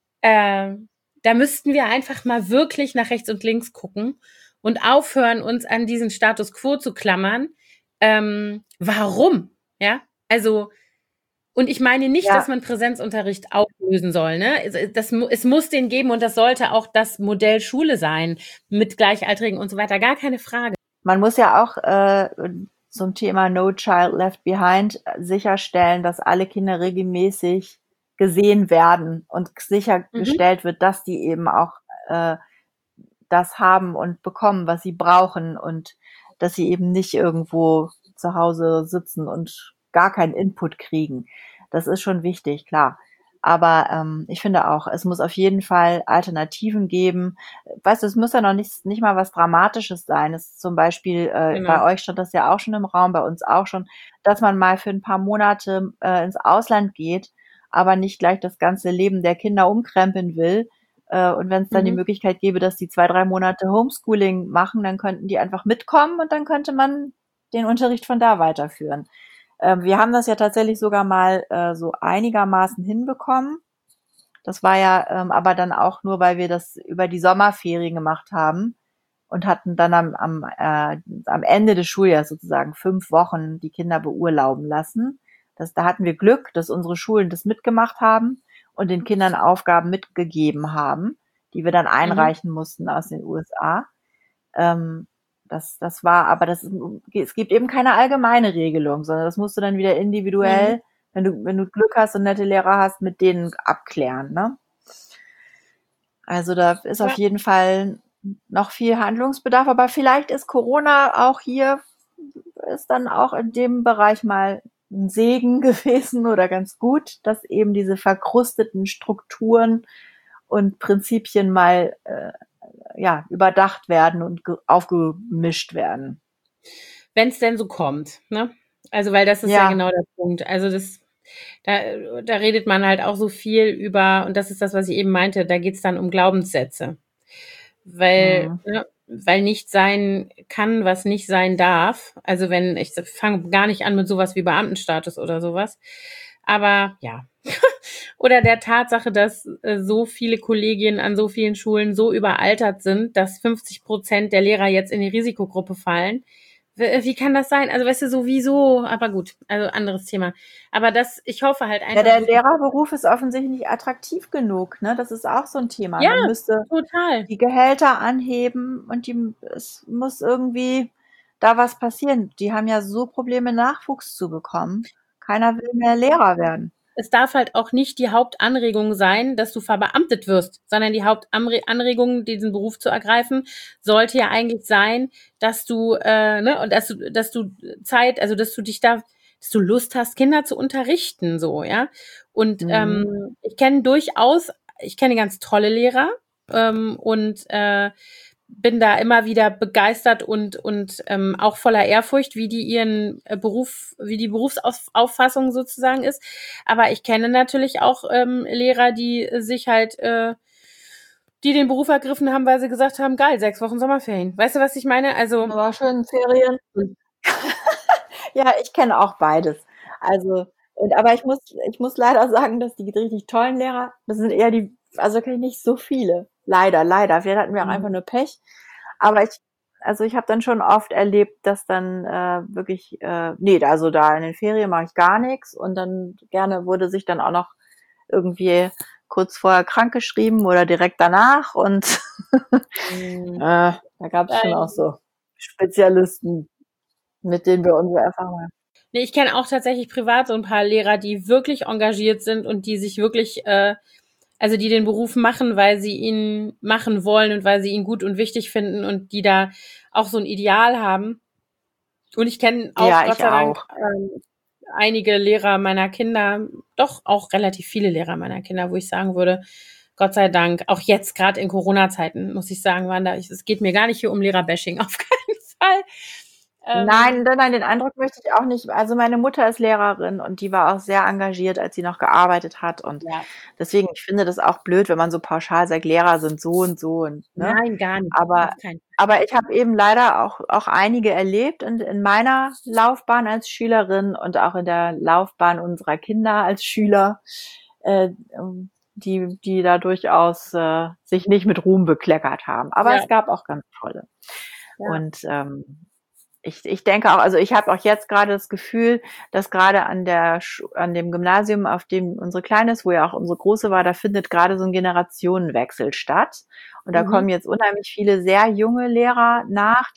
da müssten wir einfach mal wirklich nach rechts und links gucken und aufhören, uns an diesen Status quo zu klammern. Warum? Ja, also, und ich meine nicht, dass man Präsenzunterricht auflösen soll. Ne? Es muss den geben und das sollte auch das Modell Schule sein mit Gleichaltrigen und so weiter. Gar keine Frage. Man muss ja auch zum Thema No Child Left Behind sicherstellen, dass alle Kinder regelmäßig gesehen werden und sichergestellt wird, dass die eben auch das haben und bekommen, was sie brauchen und dass sie eben nicht irgendwo zu Hause sitzen und gar keinen Input kriegen. Das ist schon wichtig, klar. Aber ich finde auch, es muss auf jeden Fall Alternativen geben. Weißt du, es muss ja noch nicht mal was Dramatisches sein. Es ist zum Beispiel, bei euch stand das ja auch schon im Raum, bei uns auch schon, dass man mal für ein paar Monate ins Ausland geht, aber nicht gleich das ganze Leben der Kinder umkrempeln will. Und wenn es dann die Möglichkeit gäbe, dass die 2, 3 Monate Homeschooling machen, dann könnten die einfach mitkommen und dann könnte man den Unterricht von da weiterführen. Wir haben das ja tatsächlich sogar mal so einigermaßen hinbekommen. Das war ja aber dann auch nur, weil wir das über die Sommerferien gemacht haben und hatten dann am Ende des Schuljahres sozusagen 5 Wochen die Kinder beurlauben lassen. Da hatten wir Glück, dass unsere Schulen das mitgemacht haben und den Kindern Aufgaben mitgegeben haben, die wir dann einreichen mussten aus den USA. Das war, aber es gibt eben keine allgemeine Regelung, sondern das musst du dann wieder individuell, wenn du Glück hast und nette Lehrer hast, mit denen abklären, ne? Also da ist auf jeden Fall noch viel Handlungsbedarf, aber vielleicht ist Corona auch hier, ist dann auch in dem Bereich mal ein Segen gewesen oder ganz gut, dass eben diese verkrusteten Strukturen und Prinzipien mal überdacht werden und aufgemischt werden. Wenn es denn so kommt, ne? Also, weil das ist ja genau der Punkt. Also da redet man halt auch so viel über, und das ist das, was ich eben meinte, da geht's dann um Glaubenssätze. Weil, weil nicht sein kann, was nicht sein darf. Also wenn, ich fange gar nicht an mit sowas wie Beamtenstatus oder sowas. Aber ja. Oder der Tatsache, dass so viele Kolleginnen an so vielen Schulen so überaltert sind, dass 50% der Lehrer jetzt in die Risikogruppe fallen. Wie kann das sein? Also weißt du, sowieso, aber gut, also anderes Thema. Aber das, ich hoffe halt Ja, einfach der wirklich. Lehrerberuf ist offensichtlich nicht attraktiv genug, ne? Das ist auch so ein Thema. Ja, Man müsste total. die Gehälter anheben und es muss irgendwie da was passieren. Die haben ja so Probleme, Nachwuchs zu bekommen. Keiner will mehr Lehrer werden. Es darf halt auch nicht die Hauptanregung sein, dass du verbeamtet wirst, sondern die Hauptanregung, diesen Beruf zu ergreifen, sollte ja eigentlich sein, dass du, ne, und dass du Zeit, also dass du dich da, dass du Lust hast, Kinder zu unterrichten, so, ja. Und Mhm. ich kenne ganz tolle Lehrer, und bin da immer wieder begeistert und auch voller Ehrfurcht, wie die ihren Beruf, wie die Berufsauffassung sozusagen ist. Aber ich kenne natürlich auch Lehrer, die sich halt, die den Beruf ergriffen haben, weil sie gesagt haben, geil, 6 Wochen Sommerferien. Weißt du, was ich meine? Also, Aber schön Ferien. Ja, ich kenne auch beides. Also, aber ich muss leider sagen, dass die richtig tollen Lehrer, das sind eher die, also kenne ich nicht so viele. Leider, leider. Vielleicht hatten wir auch einfach nur Pech. Aber also ich habe dann schon oft erlebt, dass dann wirklich, nee, also da in den Ferien mache ich gar nichts und dann gerne wurde sich dann auch noch irgendwie kurz vorher krankgeschrieben oder direkt danach und da gab es schon auch so Spezialisten, mit denen wir unsere Erfahrungen. nee, ich kenne auch tatsächlich privat so ein paar Lehrer, die wirklich engagiert sind und die sich wirklich, also die den Beruf machen, weil sie ihn machen wollen und weil sie ihn gut und wichtig finden und die da auch so ein Ideal haben. Und ich kenne auch, Ja, Gott ich sei Dank, auch. einige Lehrer meiner Kinder, doch auch relativ viele Lehrer meiner Kinder, wo ich sagen würde, Gott sei Dank, auch jetzt gerade in Corona-Zeiten, muss ich sagen, es geht mir gar nicht hier um Lehrerbashing, auf keinen Fall. Nein, nein, den Eindruck möchte ich auch nicht. Also meine Mutter ist Lehrerin und die war auch sehr engagiert, als sie noch gearbeitet hat. Und Ja, deswegen, ich finde das auch blöd, wenn man so pauschal sagt, Lehrer sind so und ne? nein, gar nicht, Aber, auf keinen Fall. aber ich habe eben leider auch einige erlebt in meiner Laufbahn als Schülerin und auch in der Laufbahn unserer Kinder als Schüler, äh, die da durchaus sich nicht mit Ruhm bekleckert haben. Aber Ja, es gab auch ganz tolle. ja. Und ich denke auch, also ich habe auch jetzt gerade das Gefühl, dass gerade an dem Gymnasium, auf dem unsere Kleine ist, wo ja auch unsere Große war, da findet gerade so ein Generationenwechsel statt. Und da Mhm. kommen jetzt unheimlich viele sehr junge Lehrer nach,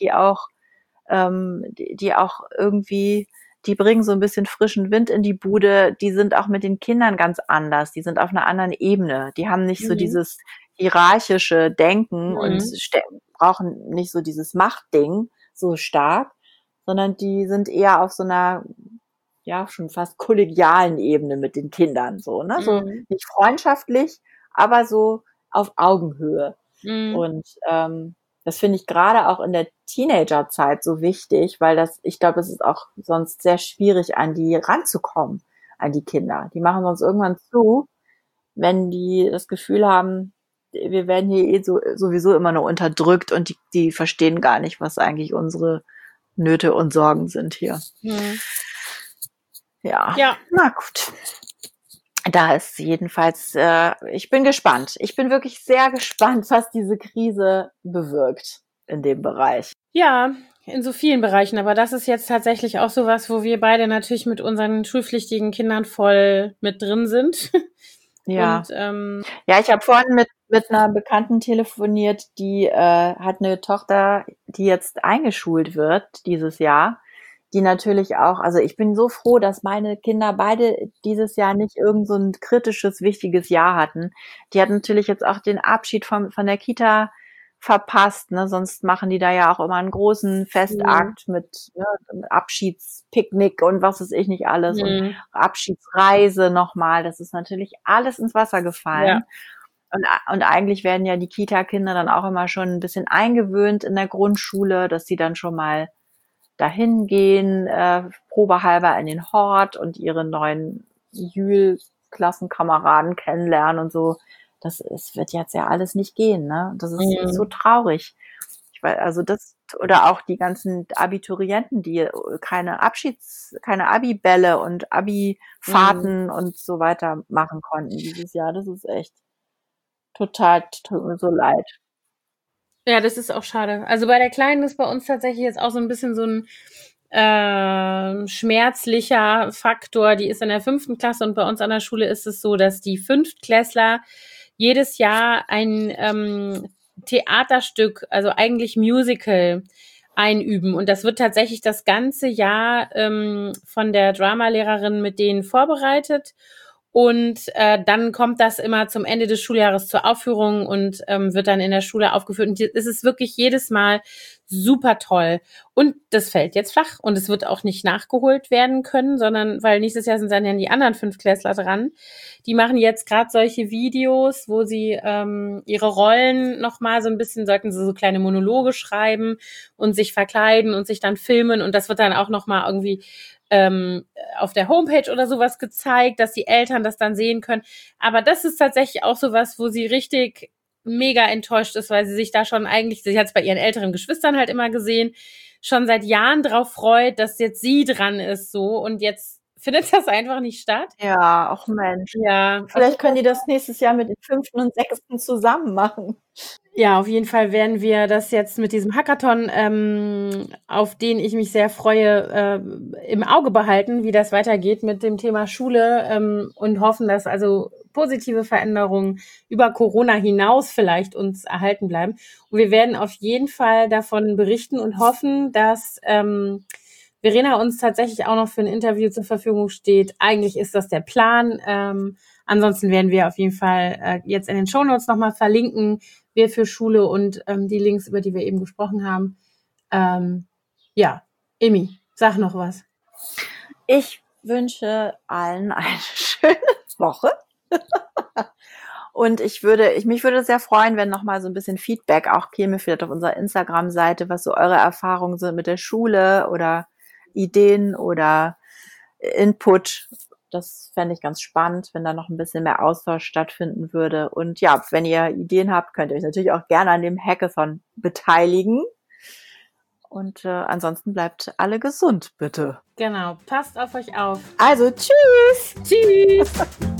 die auch irgendwie, die bringen so ein bisschen frischen Wind in die Bude. Die sind auch mit den Kindern ganz anders. Die sind auf einer anderen Ebene. Die haben nicht so Mhm. dieses hierarchische Denken und Mhm. brauchen nicht so dieses Machtding so stark, sondern die sind eher auf so einer, ja, schon fast kollegialen Ebene mit den Kindern, so, ne? So Mhm. nicht freundschaftlich, aber so auf Augenhöhe. Mhm. Und das finde ich gerade auch in der Teenagerzeit so wichtig, weil ich glaube, es ist auch sonst sehr schwierig, an die ranzukommen, an die Kinder. Die machen sonst irgendwann zu, wenn die das Gefühl haben, wir werden hier sowieso immer nur unterdrückt und die verstehen gar nicht, was eigentlich unsere Nöte und Sorgen sind hier. Mhm. Ja, Ja, na gut. Da ist jedenfalls, ich bin gespannt. Ich bin wirklich sehr gespannt, was diese Krise bewirkt in dem Bereich. ja, in so vielen Bereichen. Aber das ist jetzt tatsächlich auch so was, wo wir beide natürlich mit unseren schulpflichtigen Kindern voll mit drin sind. Und Ja. Ja, ich habe vorhin mit einer Bekannten telefoniert, die hat eine Tochter, die jetzt eingeschult wird dieses Jahr, die natürlich auch, also ich bin so froh, dass meine Kinder beide dieses Jahr nicht irgend so ein kritisches, wichtiges Jahr hatten. Die hat natürlich jetzt auch den Abschied von der Kita verpasst, ne? Sonst machen die da ja auch immer einen großen mhm. Festakt mit, ne, Abschiedspicknick und was weiß ich nicht alles und Mhm. Abschiedsreise nochmal. Das ist natürlich alles ins Wasser Ja. gefallen. Und eigentlich werden ja die Kita-Kinder dann auch immer schon ein bisschen eingewöhnt in der Grundschule, dass sie dann schon mal dahin gehen, probehalber in den Hort und ihre neuen Jül-Klassenkameraden kennenlernen und so. Es wird jetzt ja alles nicht gehen, ne? Das ist so Mhm. traurig. also das, oder auch die ganzen Abiturienten, die keine Abibälle und Abifahrten und so weiter machen konnten dieses Jahr. Das ist echt total, tut mir so leid. Ja, das ist auch schade. Also bei der Kleinen ist bei uns tatsächlich jetzt auch so ein bisschen so ein schmerzlicher Faktor. Die ist in der 5. Klasse und bei uns an der Schule ist es so, dass die Fünftklässler jedes Jahr ein Theaterstück, also eigentlich Musical, einüben. Und das wird tatsächlich das ganze Jahr von der Dramalehrerin mit denen vorbereitet. Und dann kommt das immer zum Ende des Schuljahres zur Aufführung und wird dann in der Schule aufgeführt. Und es ist wirklich jedes Mal super toll. Und das fällt jetzt flach und es wird auch nicht nachgeholt werden können, sondern weil nächstes Jahr sind dann ja die anderen Fünftklässler dran. Die machen jetzt gerade solche Videos, wo sie ihre Rollen nochmal so ein bisschen, sollten sie so kleine Monologe schreiben und sich verkleiden und sich dann filmen. Und das wird dann auch nochmal irgendwie auf der Homepage oder sowas gezeigt, dass die Eltern das dann sehen können. Aber das ist tatsächlich auch sowas, wo sie richtig mega enttäuscht ist, weil sie sich da schon eigentlich, sie hat es bei ihren älteren Geschwistern halt immer gesehen, schon seit Jahren drauf freut, dass jetzt sie dran ist so und jetzt findet das einfach nicht statt. Ja, ach Mensch. Ja, Vielleicht können die das nächstes Jahr mit den 5. und 6. zusammen machen. ja, auf jeden Fall werden wir das jetzt mit diesem Hackathon, auf den ich mich sehr freue, im Auge behalten, wie das weitergeht mit dem Thema Schule und hoffen, dass also positive Veränderungen über Corona hinaus vielleicht uns erhalten bleiben. Und wir werden auf jeden Fall davon berichten und hoffen, dass Verena uns tatsächlich auch noch für ein Interview zur Verfügung steht. Eigentlich ist das der Plan. Ansonsten werden wir auf jeden Fall jetzt in den Shownotes nochmal verlinken, wir für Schule und die Links, über die wir eben gesprochen haben. Ja, Emi, sag noch was. Ich wünsche allen eine schöne Woche. Und mich würde sehr freuen, wenn nochmal so ein bisschen Feedback auch käme, vielleicht auf unserer Instagram-Seite, was so eure Erfahrungen sind mit der Schule oder Ideen oder Input. Das fände ich ganz spannend, wenn da noch ein bisschen mehr Austausch stattfinden würde. Und ja, wenn ihr Ideen habt, könnt ihr euch natürlich auch gerne an dem Hackathon beteiligen. Und ansonsten bleibt alle gesund, bitte. Genau, passt auf euch auf. Also, tschüss! Tschüss!